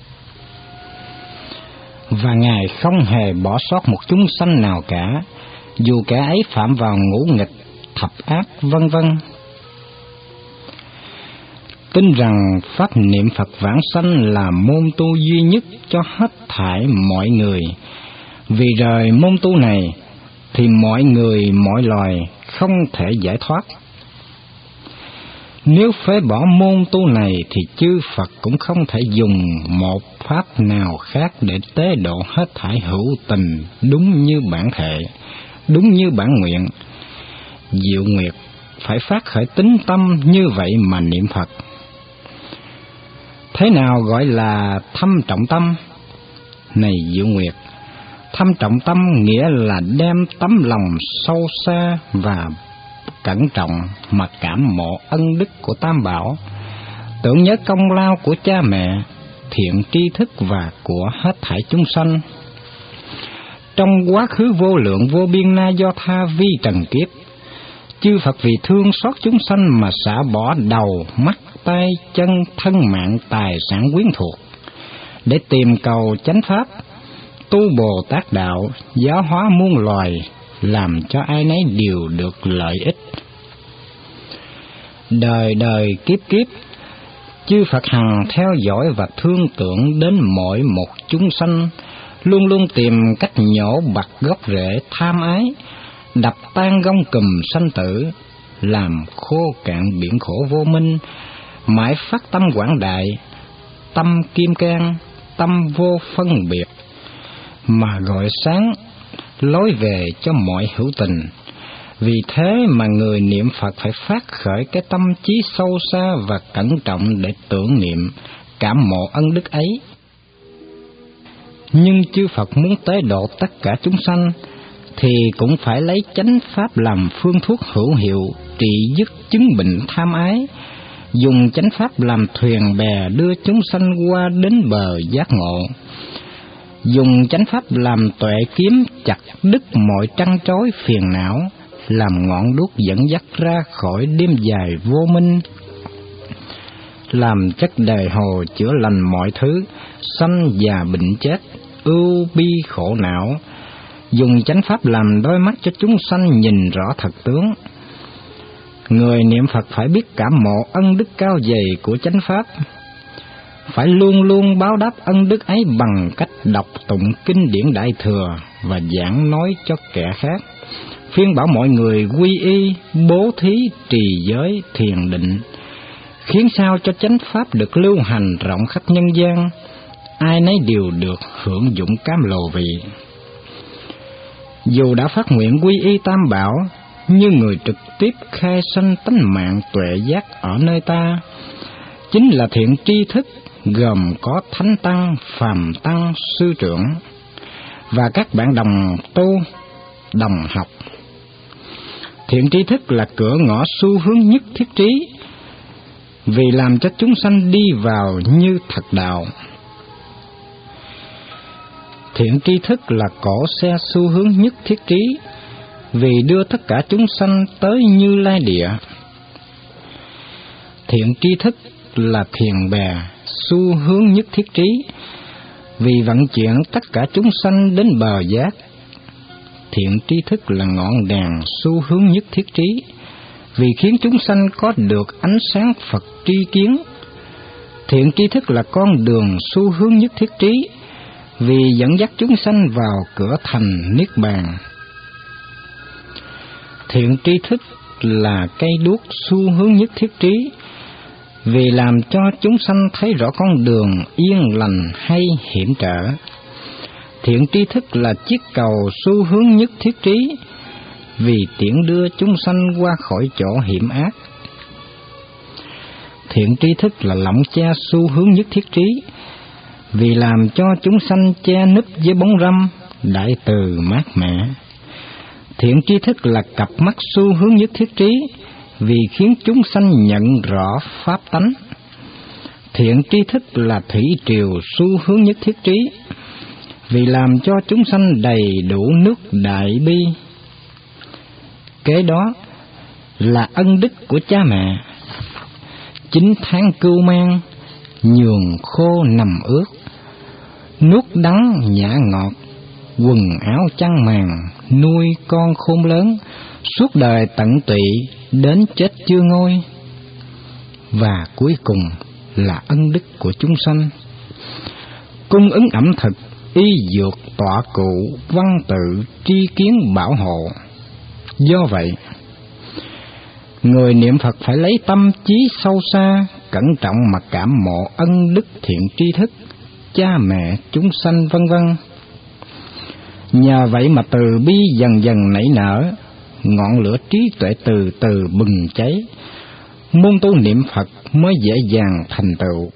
D: và Ngài không hề bỏ sót một chúng sanh nào cả, dù kẻ ấy phạm vào ngũ nghịch, thập ác, vân vân. Tin rằng pháp niệm Phật vãng sanh là môn tu duy nhất cho hết thảy mọi người. Vì rời môn tu này thì mọi người mọi loài không thể giải thoát. Nếu phế bỏ môn tu này thì chư Phật cũng không thể dùng một pháp nào khác để tế độ hết thảy hữu tình đúng như bản thể, đúng như bản nguyện. Diệu Nguyệt phải phát khởi tín tâm như vậy mà niệm Phật. Thế nào gọi là thâm trọng tâm? Này Diệu Nguyệt, thâm trọng tâm nghĩa là đem tấm lòng sâu xa và cẩn trọng mà cảm mộ ân đức của Tam Bảo, tưởng nhớ công lao của cha mẹ, thiện tri thức và của hết thảy chúng sanh. Trong quá khứ vô lượng vô biên na do tha vi trần kiếp, chư Phật vì thương xót chúng sanh mà xả bỏ đầu, mắt, tay, chân, thân mạng, tài sản quyến thuộc, để tìm cầu chánh pháp, tu Bồ Tát đạo, giáo hóa muôn loài, làm cho ai nấy đều được lợi ích. Đời đời kiếp kiếp, chư Phật hằng theo dõi và thương tưởng đến mỗi một chúng sanh, luôn luôn tìm cách nhổ bặt gốc rễ tham ái, đập tan gông cùm sanh tử, làm khô cạn biển khổ vô minh, mãi phát tâm quảng đại, tâm kim cang, tâm vô phân biệt, mà gọi sáng lối về cho mọi hữu tình. Vì thế mà người niệm Phật phải phát khởi cái tâm trí sâu xa và cẩn trọng để tưởng niệm, cảm mộ ân đức ấy. Nhưng chư Phật muốn tế độ tất cả chúng sanh thì cũng phải lấy chánh pháp làm phương thuốc hữu hiệu trị dứt chứng bệnh tham ái, dùng chánh pháp làm thuyền bè đưa chúng sanh qua đến bờ giác ngộ, dùng chánh pháp làm tuệ kiếm chặt đứt mọi trăn trối phiền não, làm ngọn đuốc dẫn dắt ra khỏi đêm dài vô minh, làm chất đời hồ chữa lành mọi thứ, sanh già bệnh chết, ưu bi khổ não, dùng chánh pháp làm đôi mắt cho chúng sanh nhìn rõ thật tướng. Người niệm Phật phải biết cảm mộ ân đức cao dày của chánh pháp, phải luôn luôn báo đáp ân đức ấy bằng cách đọc tụng kinh điển Đại Thừa và giảng nói cho kẻ khác, khuyên bảo mọi người quy y, bố thí, trì giới, thiền định, khiến sao cho chánh pháp được lưu hành rộng khắp nhân gian, ai nấy đều được hưởng dụng cam lồ vị. Dù đã phát nguyện quy y Tam Bảo, như người trực tiếp khai sanh tánh mạng tuệ giác ở nơi ta, chính là thiện tri thức, gồm có thánh tăng, phàm tăng, sư trưởng và các bạn đồng tu, đồng học. Thiện tri thức là cửa ngõ xu hướng nhất thiết trí, vì làm cho chúng sanh đi vào như thật đạo. Thiện tri thức là cỗ xe xu hướng nhất thiết trí, vì đưa tất cả chúng sanh tới Như Lai Địa. Thiện tri thức là thuyền bè xu hướng nhất thiết trí, vì vận chuyển tất cả chúng sanh đến bờ giác. Thiện tri thức là ngọn đèn xu hướng nhất thiết trí, vì khiến chúng sanh có được ánh sáng Phật tri kiến. Thiện tri thức là con đường xu hướng nhất thiết trí, vì dẫn dắt chúng sanh vào cửa thành Niết Bàn. Thiện tri thức là cây đuốc xu hướng nhất thiết trí, vì làm cho chúng sanh thấy rõ con đường yên lành hay hiểm trở. Thiện tri thức là chiếc cầu xu hướng nhất thiết trí, vì tiễn đưa chúng sanh qua khỏi chỗ hiểm ác. Thiện tri thức là lọng che xu hướng nhất thiết trí, vì làm cho chúng sanh che núp với bóng râm, đại từ mát mẻ. Thiện tri thức là cặp mắt xu hướng nhất thiết trí, vì khiến chúng sanh nhận rõ pháp tánh. Thiện tri thức là thủy triều xu hướng nhất thiết trí, vì làm cho chúng sanh đầy đủ nước đại bi. Kế đó là ân đức của cha mẹ. Chín tháng cưu mang, nhường khô nằm ướt, nuốt đắng nhả ngọt, quần áo chăn màn, nuôi con khôn lớn, suốt đời tận tụy đến chết chưa ngôi. Và cuối cùng là ân đức của chúng sanh. Cung ứng ẩm thực, y dược, tọa cụ, văn tự, tri kiến bảo hộ. Do vậy, người niệm Phật phải lấy tâm trí sâu xa, cẩn trọng mà cảm mộ ân đức thiện tri thức, cha mẹ, chúng sanh vân vân. Nhờ vậy mà từ bi dần dần nảy nở, ngọn lửa trí tuệ từ từ bừng cháy, môn tu niệm Phật mới dễ dàng thành tựu.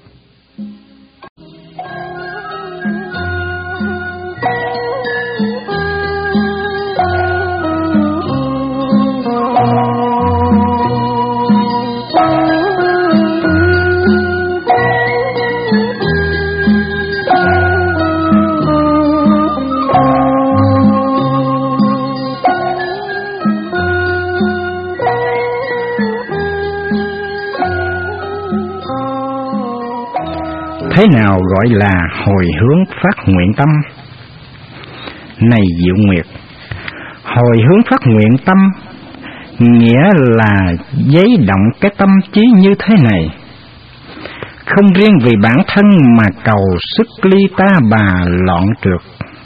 D: Thế nào gọi là hồi hướng phát nguyện tâm? Này Diệu Nguyệt, hồi hướng phát nguyện tâm nghĩa là giấy động cái tâm trí như thế này: không riêng vì bản thân mà cầu sức ly ta bà loạn trượt,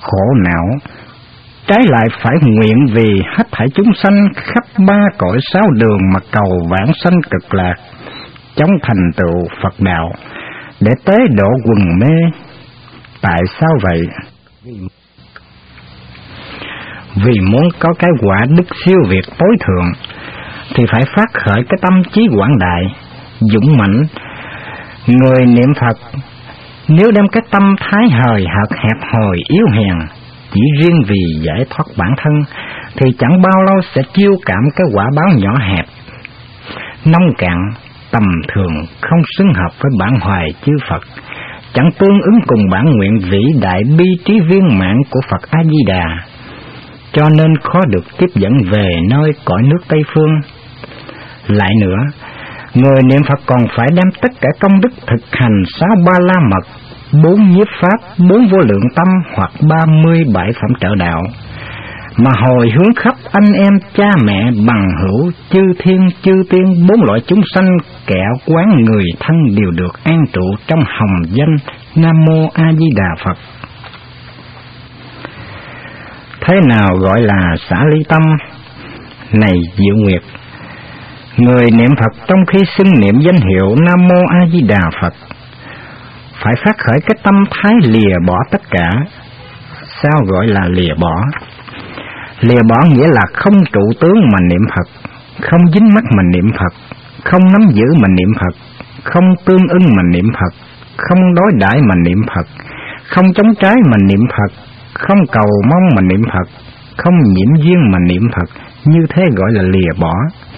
D: khổ não, trái lại phải nguyện vì hết thảy chúng sanh khắp ba cõi sáu đường mà cầu vãng sanh cực lạc, chống thành tựu Phật đạo, để tế độ quần mê. Tại sao vậy? Vì muốn có cái quả đức siêu việt tối thượng, thì phải phát khởi cái tâm trí quảng đại, dũng mãnh. Người niệm Phật nếu đem cái tâm thái hời hợt hẹp hòi yếu hèn chỉ riêng vì giải thoát bản thân, thì chẳng bao lâu sẽ chiêu cảm cái quả báo nhỏ hẹp, nông cạn, tầm thường, không xứng hợp với bản hoài chư Phật, chẳng tương ứng cùng bản nguyện vĩ đại bi trí viên mãn của Phật A Di Đà, cho nên khó được tiếp dẫn về nơi cõi nước Tây Phương. Lại nữa, người niệm Phật còn phải đem tất cả công đức thực hành sáu ba la mật, bốn nhiếp pháp, bốn vô lượng tâm hoặc ba mươi bảy phẩm trợ đạo, mà hồi hướng khắp anh em cha mẹ bằng hữu chư thiên chư tiên bốn loại chúng sanh, kẻ quán người thân đều được an trụ trong hồng danh Nam Mô A Di Đà Phật. Thế nào gọi là xả ly tâm? Này Diệu Nguyệt, người niệm Phật trong khi xưng niệm danh hiệu Nam Mô A Di Đà Phật phải phát khởi cái tâm thái lìa bỏ tất cả. Sao gọi là lìa bỏ? Lìa bỏ nghĩa là không trụ tướng mà niệm Phật, không dính mắc mà niệm Phật, không nắm giữ mà niệm Phật, không tương ưng mà niệm Phật, không đối đãi mà niệm Phật, không chống trái mà niệm Phật, không cầu mong mà niệm Phật, không nhiễm duyên mà niệm Phật. Như thế gọi là lìa bỏ.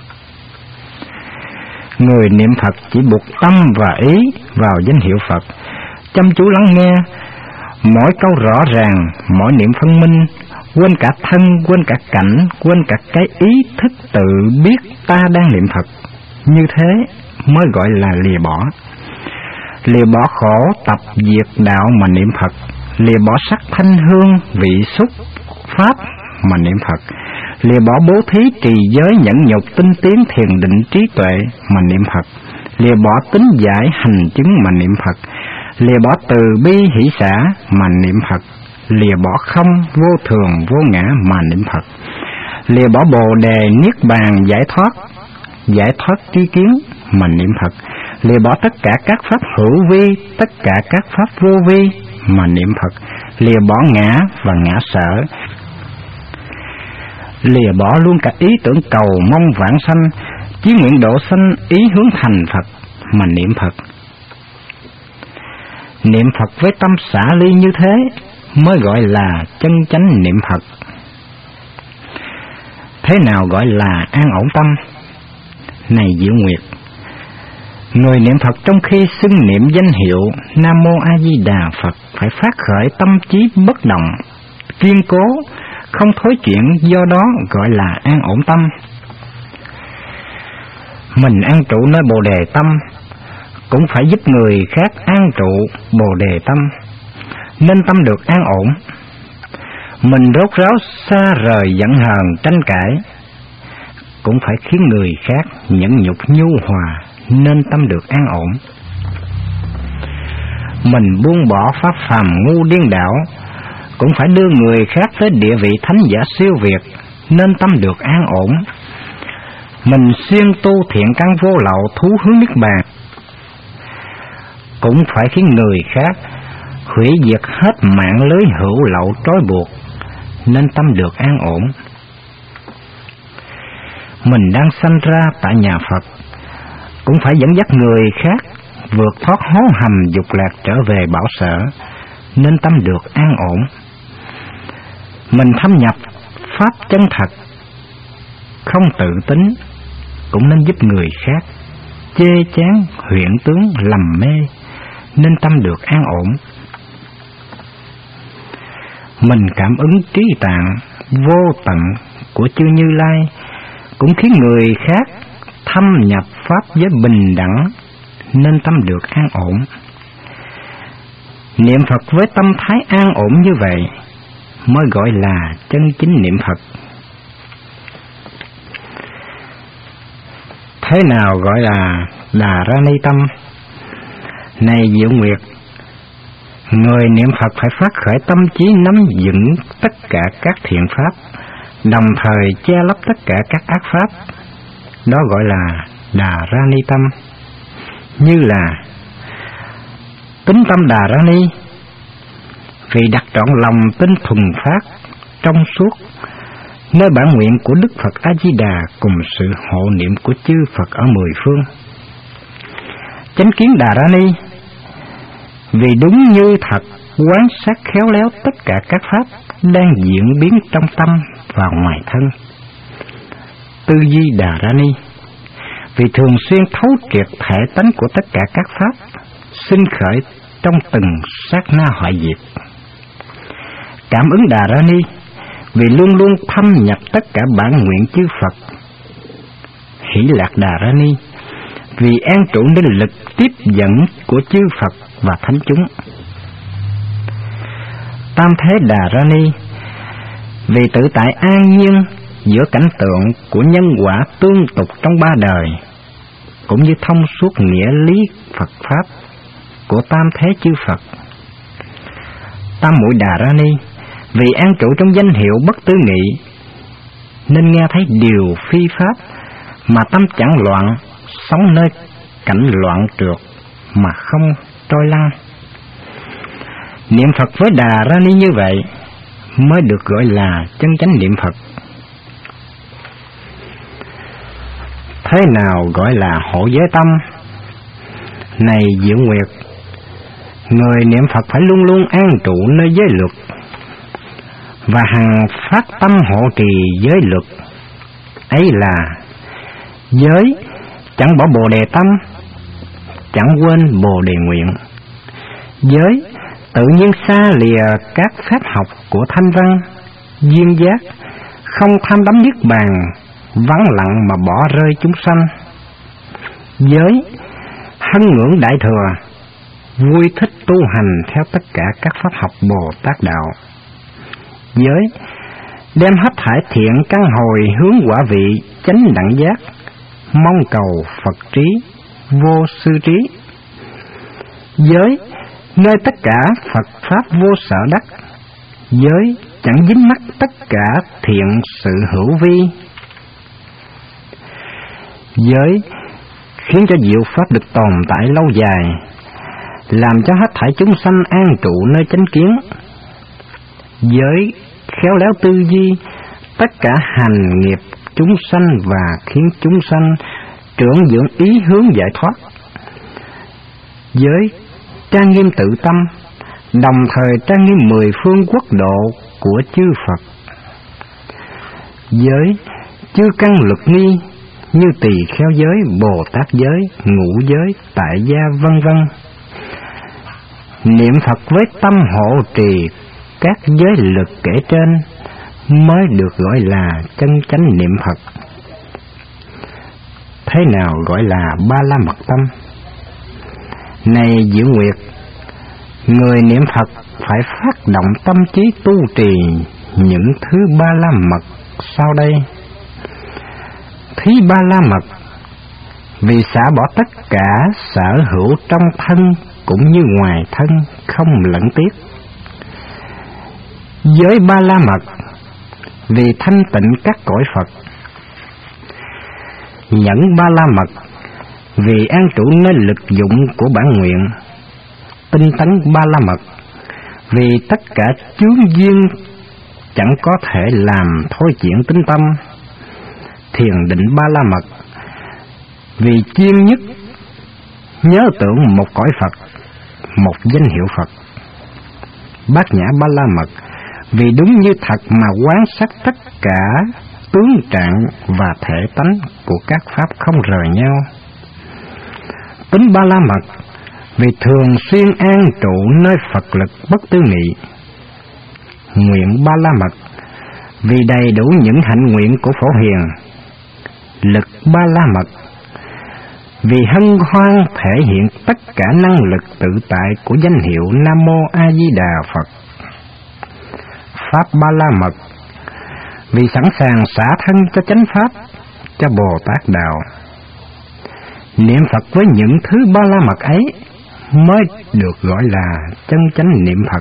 D: Người niệm Phật chỉ buộc tâm và ý vào danh hiệu Phật, chăm chú lắng nghe mỗi câu rõ ràng, mỗi niệm phân minh, quên cả thân, quên cả cảnh, quên cả cái ý thức tự biết ta đang niệm Phật. Như thế mới gọi là lìa bỏ. Lìa bỏ khổ tập diệt đạo mà niệm Phật, lìa bỏ sắc thanh hương vị xúc pháp mà niệm Phật, lìa bỏ bố thí trì giới nhẫn nhục tinh tiến thiền định trí tuệ mà niệm Phật, lìa bỏ tính giải hành chứng mà niệm Phật, lìa bỏ từ bi hỷ xả mà niệm Phật, lìa bỏ không vô thường vô ngã mà niệm Phật, lìa bỏ bồ đề niết bàn giải thoát giải thoát tri kiến mà niệm Phật, lìa bỏ tất cả các pháp hữu vi, tất cả các pháp vô vi mà niệm Phật, lìa bỏ ngã và ngã sở, lìa bỏ luôn cả ý tưởng cầu mong vãng sanh, chí nguyện độ sanh ý hướng thành Phật mà niệm Phật. Niệm Phật với tâm xả ly như thế mới gọi là chân chánh niệm Phật. Thế nào gọi là an ổn tâm? Này Diệu Nguyệt, người niệm Phật trong khi xưng niệm danh hiệu Nam Mô A Di Đà Phật phải phát khởi tâm trí bất động, kiên cố, không thối chuyển, do đó gọi là an ổn tâm. Mình an trụ nơi Bồ Đề tâm, cũng phải giúp người khác an trụ Bồ Đề tâm, nên tâm được an ổn. Mình rốt ráo xa rời giận hờn tranh cãi, cũng phải khiến người khác nhẫn nhục nhu hòa, nên tâm được an ổn. Mình buông bỏ pháp phàm ngu điên đảo, cũng phải đưa người khác tới địa vị thánh giả siêu việt, nên tâm được an ổn. Mình xuyên tu thiện căn vô lậu thú hướng niết bàn, cũng phải khiến người khác hủy diệt hết mạng lưới hữu lậu trói buộc, nên tâm được an ổn. Mình đang sanh ra tại nhà Phật, cũng phải dẫn dắt người khác vượt thoát hố hầm dục lạc trở về bảo sở, nên tâm được an ổn. Mình thâm nhập pháp chân thật, không tự tính, cũng nên giúp người khác chê chán huyễn tướng lầm mê, nên tâm được an ổn. Mình cảm ứng trí tạng vô tận của chư Như Lai, cũng khiến người khác thâm nhập pháp giới bình đẳng, nên tâm được an ổn. Niệm Phật với tâm thái an ổn như vậy mới gọi là chân chính niệm Phật. Thế nào gọi là Đà Ra Ni tâm? Này Diệu Nguyệt, Người niệm Phật phải phát khởi tâm trí nắm vững tất cả các thiện pháp, đồng thời che lấp tất cả các ác pháp. Đó gọi là Đà Ra Ni tâm. Như là tính tâm Đà Ra Ni, vì đặt trọn lòng tin thuần phát, trong suốt, nơi bản nguyện của Đức Phật A Di Đà cùng sự hộ niệm của chư Phật ở mười phương. Chánh kiến Đà Ra Ni, vì đúng như thật quán sát khéo léo tất cả các pháp đang diễn biến trong tâm và ngoài thân. Tư duy Đà Ra Ni, vì thường xuyên thấu triệt thể tánh của tất cả các pháp sinh khởi trong từng sát na hoại diệt. Cảm ứng Đà Ra Ni, vì luôn luôn thâm nhập tất cả bản nguyện chư Phật. Hỷ lạc Đà Ra Ni, vì an trụ nên lực tiếp dẫn của chư Phật và thánh chúng. Tam thế Đà Ra Ni, vì tự tại an nhiên giữa cảnh tượng của nhân quả tương tục trong ba đời, cũng như thông suốt nghĩa lý Phật pháp của tam thế chư Phật. Tam muội Đà Ra Ni, vì an trụ trong danh hiệu bất tư nghị, nên nghe thấy điều phi pháp mà tâm chẳng loạn, sống nơi cảnh loạn trượt mà không trôi lăn. Niệm Phật với Đà Ra Ni như vậy mới được gọi là chân chánh niệm Phật. Thế nào gọi là hộ giới tâm? Này Diệu Nguyệt, người niệm Phật phải luôn luôn an trụ nơi giới luật và hằng phát tâm hộ trì giới luật. Ấy là giới chẳng bỏ bồ đề tâm, chẳng quên bồ đề nguyện. Giới tự nhiên xa lìa các phép học của thanh văn, duyên giác, không tham đắm niết bàn, vắng lặng mà bỏ rơi chúng sanh. Giới hân ngưỡng đại thừa, vui thích tu hành theo tất cả các pháp học Bồ Tát đạo. Giới đem hết thải thiện căn hồi hướng quả vị chánh đẳng giác, mong cầu Phật trí, vô sư trí. Giới nơi tất cả Phật pháp vô sở đắc. Giới chẳng dính mắc tất cả thiện sự hữu vi. Giới khiến cho diệu pháp được tồn tại lâu dài, làm cho hết thảy chúng sanh an trụ nơi chánh kiến. Giới khéo léo tư duy tất cả hành nghiệp chúng sanh và khiến chúng sanh trưởng dưỡng ý hướng giải thoát. Giới trang nghiêm tự tâm, đồng thời trang nghiêm mười phương quốc độ của chư Phật. Giới chư căn luật nghi như tỳ kheo giới, Bồ Tát giới, ngũ giới, tại gia vân vân. Niệm Phật với tâm hộ trì các giới lực kể trên mới được gọi là chân chánh niệm Phật. Thế nào gọi là ba la mật tâm? Này Diệu Nguyệt, người niệm Phật phải phát động tâm trí tu trì những thứ ba la mật sau đây. Thí ba la mật, vì xả bỏ tất cả sở hữu trong thân cũng như ngoài thân, không lẫn tiếc. Giới ba la mật, vì thanh tịnh các cõi Phật. Nhẫn ba la mật, vì an trụ nơi lực dụng của bản nguyện. Tinh tấn ba la mật, vì tất cả chướng duyên chẳng có thể làm thôi chuyển tính tâm. Thiền định ba la mật, vì chuyên nhất nhớ tưởng một cõi Phật, một danh hiệu Phật. Bát nhã ba la mật, vì đúng như thật mà quán sát tất cả tướng trạng và thể tánh của các pháp không rời nhau. Tính ba la mật, vì thường xuyên an trụ nơi Phật lực bất tư nghị. Nguyện ba la mật, vì đầy đủ những hạnh nguyện của Phổ Hiền. Lực ba la mật, vì hân hoan thể hiện tất cả năng lực tự tại của danh hiệu Nam Mô A Di Đà Phật. Pháp ba la mật, vì sẵn sàng xả thân cho chánh pháp, cho Bồ Tát đạo. Niệm Phật với những thứ ba la mật ấy mới được gọi là chân chánh niệm Phật.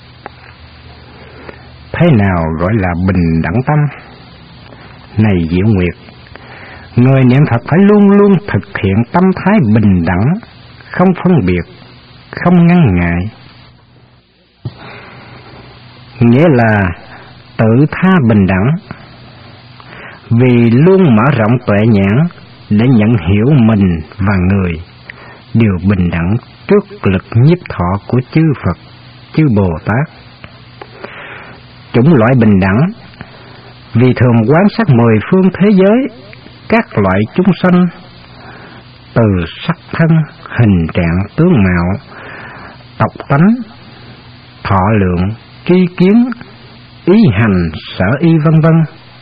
D: Thế nào gọi là bình đẳng tâm? Này Diệu Nguyệt, người niệm Phật phải luôn luôn thực hiện tâm thái bình đẳng, không phân biệt, không ngăn ngại. Nghĩa là tự tha bình đẳng, vì luôn mở rộng tuệ nhãn để nhận hiểu mình và người đều bình đẳng trước lực nhiếp thọ của chư Phật, chư Bồ Tát. Chủng loại bình đẳng, vì thường quan sát mười phương thế giới, các loại chúng sanh, từ sắc thân, hình trạng, tướng mạo, tộc tánh, thọ lượng, tri kiến, ý hành, sở y vân vân,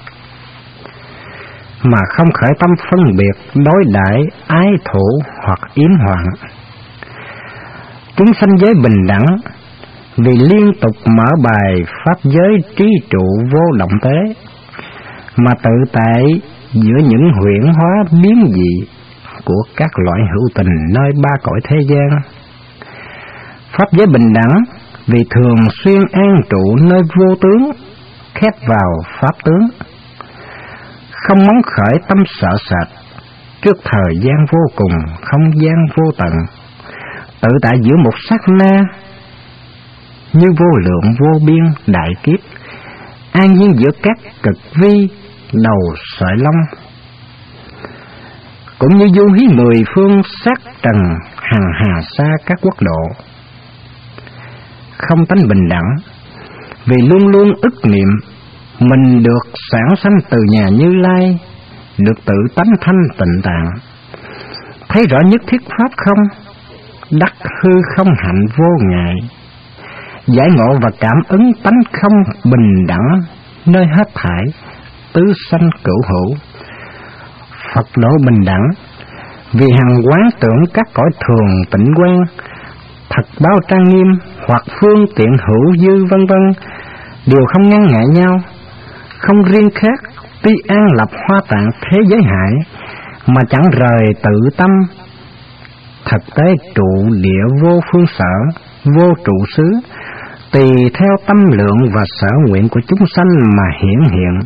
D: mà không khởi tâm phân biệt, đối đãi, ái thụ hoặc yếm hoạn. Chúng sanh giới bình đẳng, vì liên tục mở bài pháp giới trí trụ vô động tế, mà tự tại giữa những huyễn hóa biến dị của các loại hữu tình nơi ba cõi thế gian. Pháp giới bình đẳng, vì thường xuyên an trụ nơi vô tướng, khép vào pháp tướng, không mong khởi tâm sợ sệt trước thời gian vô cùng, không gian vô tận, tự tại giữa một sát na như vô lượng vô biên đại kiếp, an nhiên giữa các cực vi đầu sợi lông, cũng như du hí mười phương sát trần hằng hà xa các quốc độ. Không tánh bình đẳng, vì luôn luôn ức niệm mình được sản sanh từ nhà Như Lai, được tự tánh thanh tịnh tạng, thấy rõ nhất thiết pháp không, đắc hư không hạnh vô ngại, giải ngộ và cảm ứng tánh không bình đẳng nơi hết thảy tứ sanh cửu hữu. Phật độ bình đẳng, vì hằng quán tưởng các cõi thường tịnh quan, thật báo trang nghiêm hoặc phương tiện hữu dư vân vân đều không ngăn ngại nhau, không riêng khác, tuy an lập hoa tạng thế giới hải mà chẳng rời tự tâm. Thực tế trụ địa vô phương sở, vô trụ xứ, tùy theo tâm lượng và sở nguyện của chúng sanh mà hiển hiện.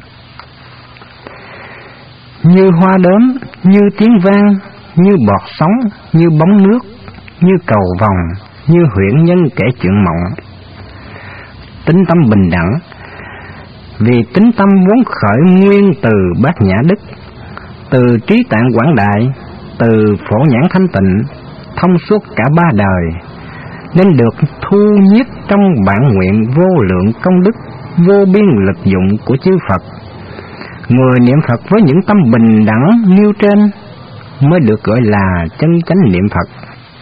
D: Như hoa đốm, như tiếng vang, như bọt sóng, như bóng nước, như cầu vồng, như huyễn nhân kể chuyện mộng. Tính tâm bình đẳng, vì tính tâm vốn khởi nguyên từ bát nhã đức, từ trí tạng quảng đại, từ phổ nhãn thanh tịnh, thông suốt cả ba đời, nên được thu nhiếp trong bản nguyện vô lượng công đức, vô biên lực dụng của chư Phật. Người niệm Phật với những tâm bình đẳng nêu trên mới được gọi là chân chánh niệm Phật.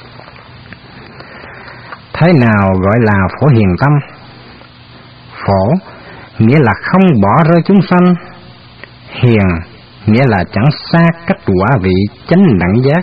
D: Thế nào gọi là phổ hiền tâm? Phổ nghĩa là không bỏ rơi chúng sanh, hiền nghĩa là chẳng xa cách quả vị chánh đẳng giác.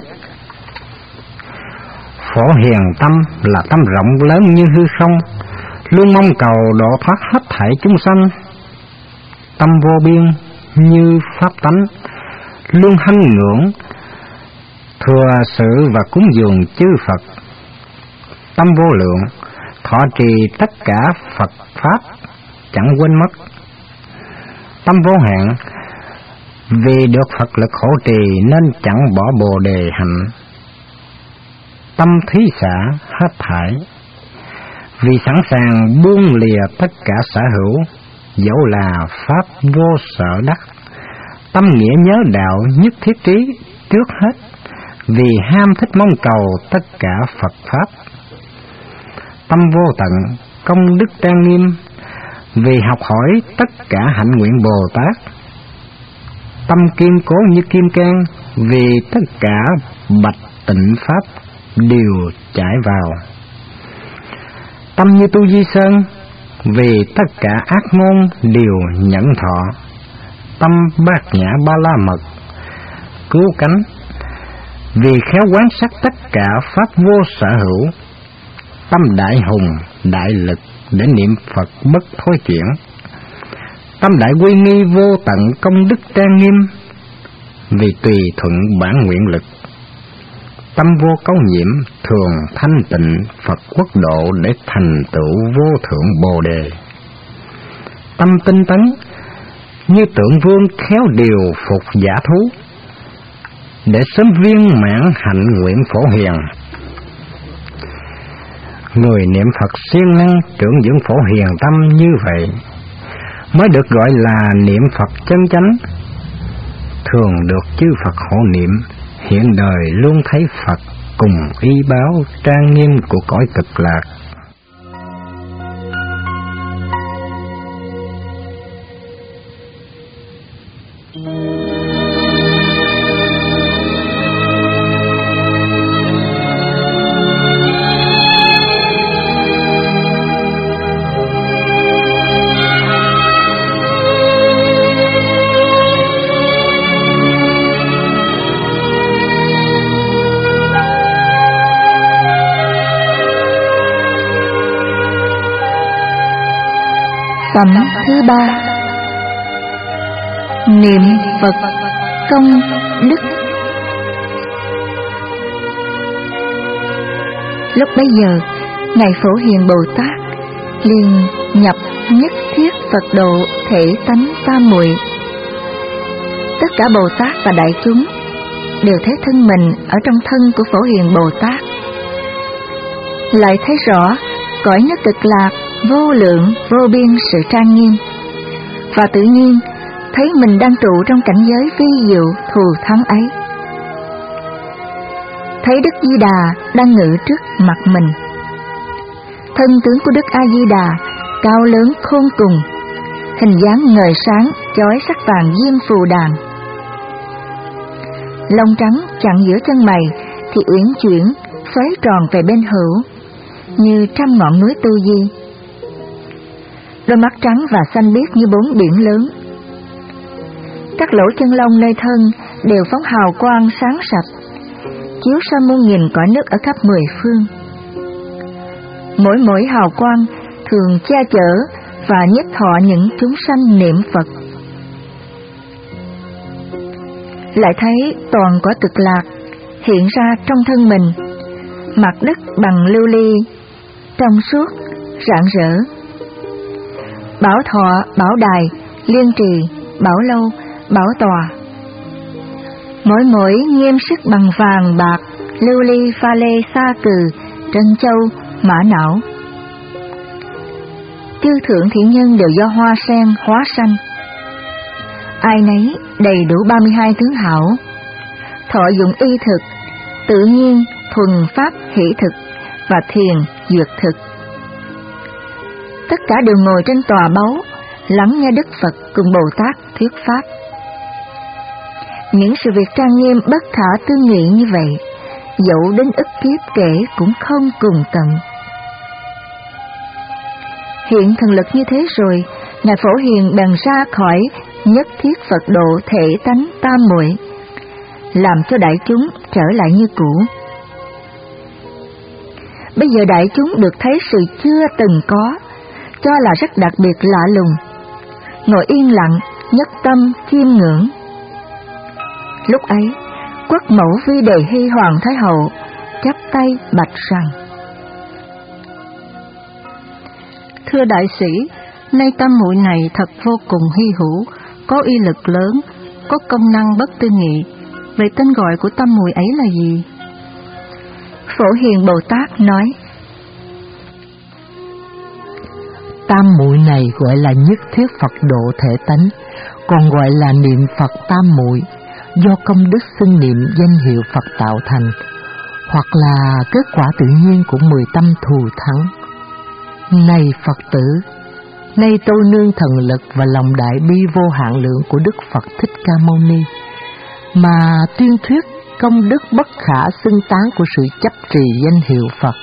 D: Phổ hiền tâm là tâm rộng lớn như hư không, luôn mong cầu độ thoát hết thảy chúng sanh. Tâm vô biên như pháp tánh, luôn hân ngưỡng, thừa sự và cúng dường chư Phật. Tâm vô lượng, thọ trì tất cả Phật Pháp, chẳng quên mất. Tâm vô hạn, vì được Phật lực hỗ trì nên chẳng bỏ bồ đề hạnh. Tâm thí xả hết thảy, vì sẵn sàng buông lìa tất cả sở hữu, dẫu là Pháp vô sở đắc. Tâm nghĩa nhớ đạo nhất thiết trí trước hết, vì ham thích mong cầu tất cả Phật Pháp. Tâm vô tận, công đức trang nghiêm, vì học hỏi tất cả hạnh nguyện Bồ Tát. Tâm kiên cố như kim cang, vì tất cả bạch tịnh Pháp đều trải vào. Tâm như tu di sơn, vì tất cả ác môn đều nhẫn thọ. Tâm bát nhã ba la mật, cứu cánh, vì khéo quán sát tất cả pháp vô sở hữu. Tâm đại hùng, đại lực để niệm Phật bất thối chuyển. Tâm đại quy nghi vô tận công đức trang nghiêm, vì tùy thuận bản nguyện lực. tâm vô cấu nhiễm, thường thanh tịnh Phật quốc độ để thành tựu vô thượng Bồ đề. Tâm tinh tấn như tượng vương khéo điều phục giả thú, để sớm viên mãn hạnh nguyện phổ hiền. Người niệm Phật siêng năng trưởng dưỡng phổ hiền tâm như vậy mới được gọi là niệm Phật chân chánh. Thường được chư Phật hộ niệm, hiện đời luôn thấy Phật cùng y báo trang nghiêm của cõi cực lạc.
A: Phẩm thứ ba: Niệm Phật công đức. Lúc bấy giờ, Ngài Phổ Hiền Bồ Tát liền nhập nhất thiết Phật độ thể tánh tam muội. Tất cả Bồ Tát và đại chúng đều thấy thân mình ở trong thân của Phổ Hiền Bồ Tát, lại thấy rõ cõi nước cực lạc vô lượng vô biên sự trang nghiêm, và tự nhiên thấy mình đang trụ trong cảnh giới vi diệu thù thắng ấy. Thấy Đức Di Đà đang ngự trước mặt mình. Thân tướng của Đức A Di Đà cao lớn khôn cùng, hình dáng ngời sáng chói sắc vàng diêm phù đàn. Lông trắng chặn giữa chân mày thì uyển chuyển xoáy tròn về bên hữu, như trăm ngọn núi tu di. Đôi mắt trắng và xanh biếc như bốn biển lớn. Các lỗ chân lông nơi thân đều phóng hào quang sáng sạch, chiếu soi muôn nghìn cõi nước ở khắp mười phương. Mỗi mỗi hào quang thường che chở và nhiếp thọ những chúng sanh niệm Phật. Lại thấy toàn cõi cực lạc hiện ra trong thân mình, mặt đất bằng lưu ly, trong suốt, rạng rỡ. Bảo thọ, bảo đài, liên trì, bảo lâu, bảo tòa, mỗi mỗi nghiêm sức bằng vàng bạc, lưu ly, pha lê, sa cừ, trân châu, mã não. Chư thượng thiện nhân đều do hoa sen hóa sanh, ai nấy đầy đủ ba mươi hai tướng hảo, thọ dụng y thực, tự nhiên, thuần pháp hỷ thực và thiền duyệt thực. Tất cả đều ngồi trên tòa báu, lắng nghe Đức Phật cùng Bồ Tát thuyết pháp. Những sự việc trang nghiêm bất khả tư nghị như vậy, dẫu đến ức kiếp kể cũng không cùng tận. Hiện thần lực như thế rồi, Ngài Phổ Hiền bèn ra khỏi nhất thiết Phật độ thể tánh tam muội, làm cho đại chúng trở lại như cũ. Bây giờ đại chúng được thấy sự chưa từng có, cho là rất đặc biệt lạ lùng, ngồi yên lặng, nhất tâm chiêm ngưỡng. Lúc ấy, quốc mẫu Vi Đề Hy Hoàng Thái Hậu chắp tay bạch rằng:
C: Thưa đại sĩ, nay tam muội này thật vô cùng hy hữu, có uy lực lớn, có công năng bất tư nghị. Vậy tên gọi của tam muội ấy là gì?
A: Phổ Hiền Bồ Tát nói:
E: Tam muội này gọi là nhất thiết Phật độ thể tánh, còn gọi là niệm Phật tam muội, do công đức xưng niệm danh hiệu Phật tạo thành, hoặc là kết quả tự nhiên của mười tâm thù thắng. Này Phật tử, nay tôi nương thần lực và lòng đại bi vô hạn lượng của Đức Phật Thích Ca Mâu Ni, mà tuyên thuyết công đức bất khả xưng tán của sự chấp trì danh hiệu Phật.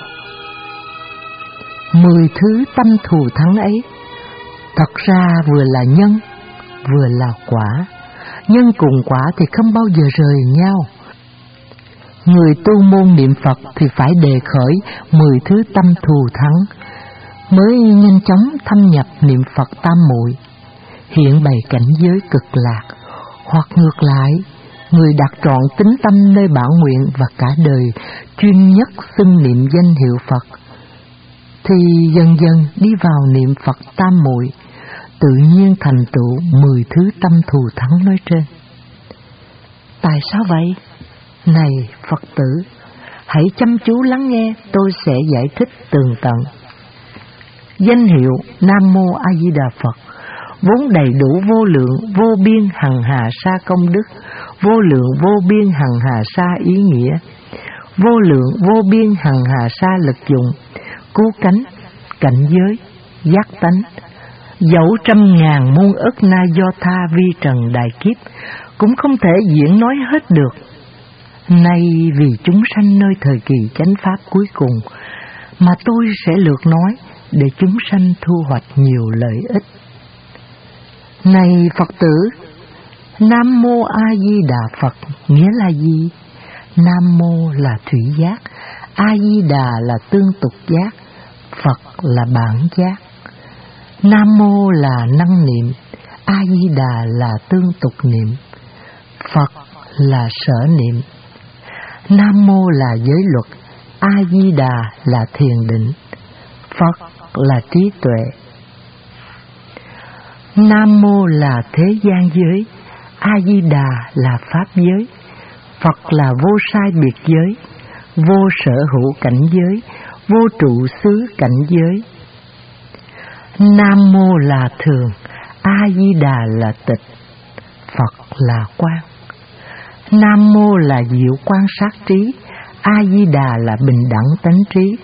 E: Mười thứ tâm thù thắng ấy, thật ra vừa là nhân, vừa là quả. Nhân cùng quả thì không bao giờ rời nhau. Người tu môn niệm Phật thì phải đề khởi mười thứ tâm thù thắng, mới nhanh chóng thâm nhập niệm Phật tam muội, hiện bày cảnh giới cực lạc, hoặc ngược lại, người đặt trọn tính tâm nơi bảo nguyện và cả đời chuyên nhất xưng niệm danh hiệu Phật, thì dần dần đi vào niệm Phật tam muội, tự nhiên thành tựu mười thứ tâm thù thắng nói trên. Tại sao vậy? Này Phật tử, hãy chăm chú lắng nghe, tôi sẽ giải thích tường tận. Danh hiệu Nam Mô A Di Đà Phật vốn đầy đủ vô lượng vô biên hằng hà sa công đức, vô lượng vô biên hằng hà sa ý nghĩa, vô lượng vô biên hằng hà sa lực dụng, cứu cánh, cảnh giới, giác tánh. Dẫu trăm ngàn muôn ức na do tha vi trần đại kiếp cũng không thể diễn nói hết được. Nay vì chúng sanh nơi thời kỳ chánh pháp cuối cùng mà tôi sẽ lược nói để chúng sanh thu hoạch nhiều lợi ích. Này Phật tử, Nam Mô A Di Đà Phật nghĩa là gì? Nam Mô là thủy giác, A Di Đà là tương tục giác, Phật là bản giác. Nam Mô là năng niệm, A Di Đà là tương tục niệm, Phật là sở niệm. Nam Mô là giới luật, A Di Đà là thiền định, Phật là trí tuệ. Nam Mô là thế gian giới, A Di Đà là pháp giới, Phật là vô sai biệt giới, vô sở hữu cảnh giới, vô trụ xứ cảnh giới. Nam Mô là thường, A Di Đà là tịch, Phật là quang. Nam Mô là diệu quan sát trí, A Di Đà là bình đẳng tánh trí,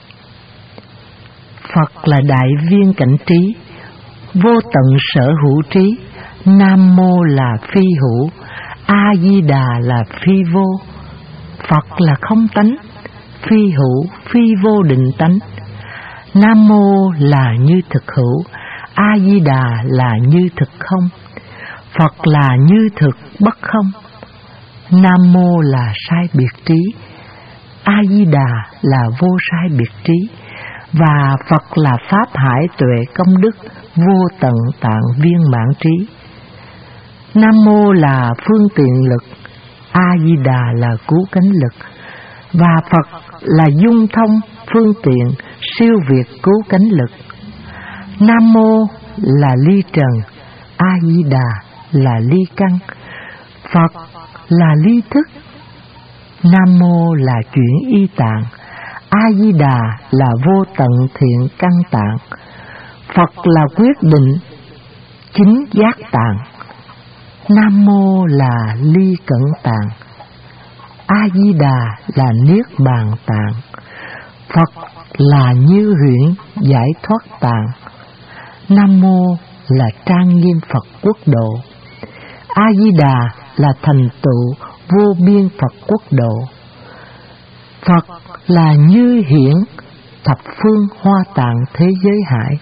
E: Phật là đại viên cảnh trí, vô tận sở hữu trí. Nam Mô là phi hữu, A Di Đà là phi vô, Phật là không tánh, phi hữu phi vô định tánh. Nam Mô là như thực hữu, A Di Đà là như thực không, Phật là như thực bất không. Nam Mô là sai biệt trí, A Di Đà là vô sai biệt trí, và Phật là pháp hải tuệ công đức vô tận tạng viên mãn trí. Nam Mô là phương tiện lực, A Di Đà là cứu cánh lực, và Phật là dung thông phương tiện siêu việt cứu cánh lực. Nam Mô là ly trần, A Di Đà là ly căn, Phật là ly thức. Nam Mô là chuyển y tạng, A Di Đà là vô tận thiện căn tạng, Phật là quyết định chính giác tạng. Nam Mô là ly cẩn tạng, A Di Đà là niết bàn tạng, Phật là như huyễn giải thoát tạng. Nam Mô là trang nghiêm Phật quốc độ, A Di Đà là thành tựu vô biên Phật quốc độ, Phật là như hiển thập phương hoa tạng thế giới hải.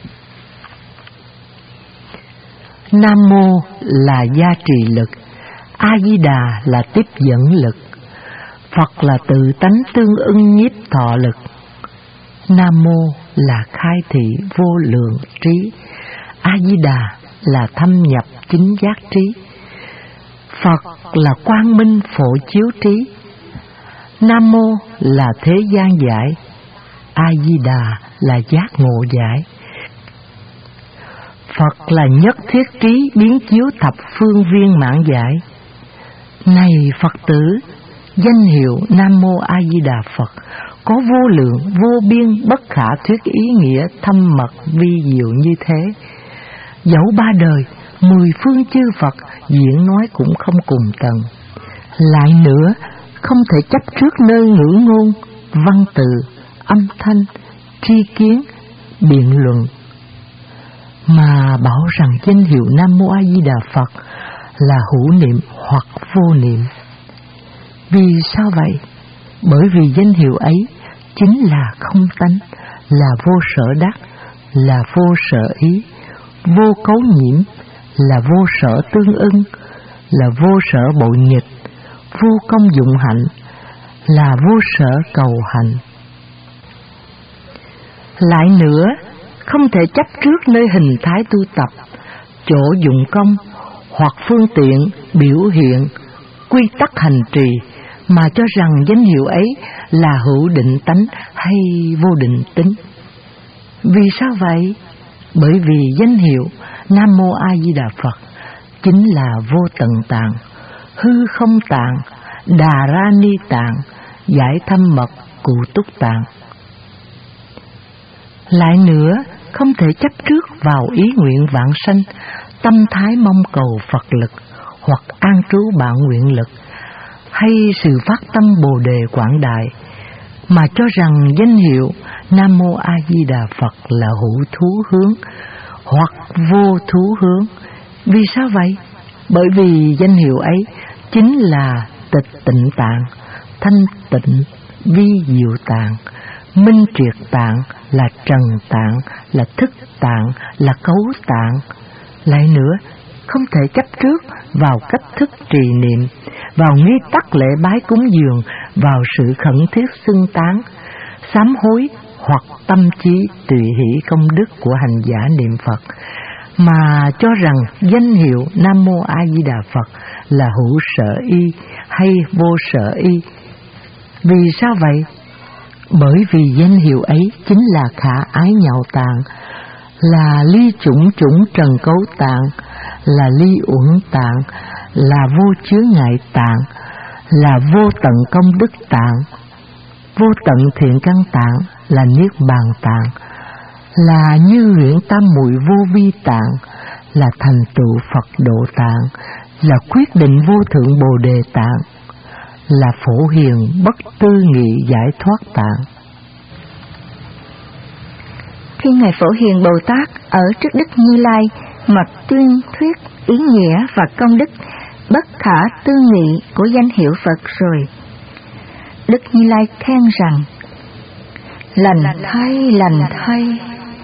E: Nam Mô là gia trì lực, A Di Đà là tiếp dẫn lực, Phật là tự tánh tương ưng nhiếp thọ lực. Nam Mô là khai thị vô lượng trí, A Di Đà là thâm nhập chính giác trí, Phật là quang minh phổ chiếu trí. Nam Mô là thế gian giải, A Di Đà là giác ngộ giải, Phật là nhất thiết trí biến chiếu thập phương viên mãn giải. Này Phật tử, danh hiệu Nam Mô A Di Đà Phật có vô lượng vô biên bất khả thuyết ý nghĩa thâm mật vi diệu như thế. Dẫu ba đời mười phương chư Phật diễn nói cũng không cùng tầng. Lại nữa, không thể chấp trước nơi ngữ ngôn, văn từ, âm thanh, tri kiến, biện luận, mà bảo rằng danh hiệu Nam Mô A Di Đà Phật là hữu niệm hoặc vô niệm. Vì sao vậy? Bởi vì danh hiệu ấy chính là không tánh, là vô sở đắc, là vô sở ý, vô cấu nhiễm, là vô sở tương ưng, là vô sở bội nghịch, vô công dụng hạnh, là vô sở cầu hạnh. Lại nữa, không thể chấp trước nơi hình thái tu tập, chỗ dụng công hoặc phương tiện biểu hiện quy tắc hành trì mà cho rằng danh hiệu ấy là hữu định tánh hay vô định tính. Vì sao vậy? Bởi vì danh hiệu Nam Mô A Di Đà Phật chính là vô tận tạng, hư không tạng, đà ra ni tạng, giải thâm mật cụ túc tạng. Lại nữa, không thể chấp trước vào ý nguyện vãng sanh, tâm thái mong cầu Phật lực hoặc an trú bạn nguyện lực, hay sự phát tâm Bồ đề quảng đại, mà cho rằng danh hiệu Nam Mô A Di Đà Phật là hữu thú hướng hoặc vô thú hướng. Vì sao vậy? Bởi vì danh hiệu ấy chính là tịch tịnh tạng, thanh tịnh vi diệu tạng, minh triệt tạng, là trần tạng, là thức tạng, là cấu tạng. Lại nữa, không thể chấp trước vào cách thức trì niệm, vào nghi tắc lễ bái cúng dường, vào sự khẩn thiết xưng tán, sám hối hoặc tâm trí tùy hỷ công đức của hành giả niệm Phật, mà cho rằng danh hiệu Nam Mô A Di Đà Phật là hữu sở y hay vô sở y. Vì sao vậy? Bởi vì danh hiệu ấy chính là khả ái nhạo tạng, là ly chủng chủng trần cấu tạng, là ly uẩn tạng, là vô chứa ngại tạng, là vô tận công đức tạng, vô tận thiện căn tạng, là niết bàn tạng, là như huyễn tam muội vô vi tạng, là thành tựu Phật độ tạng, là quyết định vô thượng Bồ đề tạng, là phổ hiền bất tư nghị giải thoát tạng.
A: Khi Ngài Phổ Hiền Bồ Tát ở trước Đức Như Lai mà tuyên thuyết ý nghĩa và công đức bất khả tư nghị của danh hiệu Phật rồi, Đức Như Lai khen rằng: lành thay, lành thay.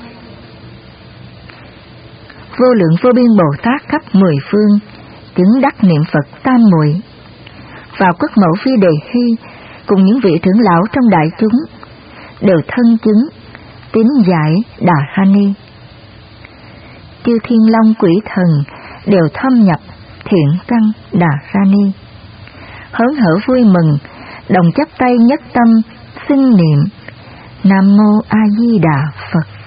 A: Vô lượng vô biên Bồ Tát khắp mười phương chứng đắc niệm Phật tam muội, vào quốc mẫu Phi Đề Hy cùng những vị trưởng lão trong đại chúng đều thân chứng tín giải Đà Ra Ni. Chư Thiên Long Quỷ Thần đều thâm nhập thiện căn Đà Ra Ni, hớn hở vui mừng, đồng chắp tay nhất tâm xưng niệm Nam Mô A Di Đà Phật.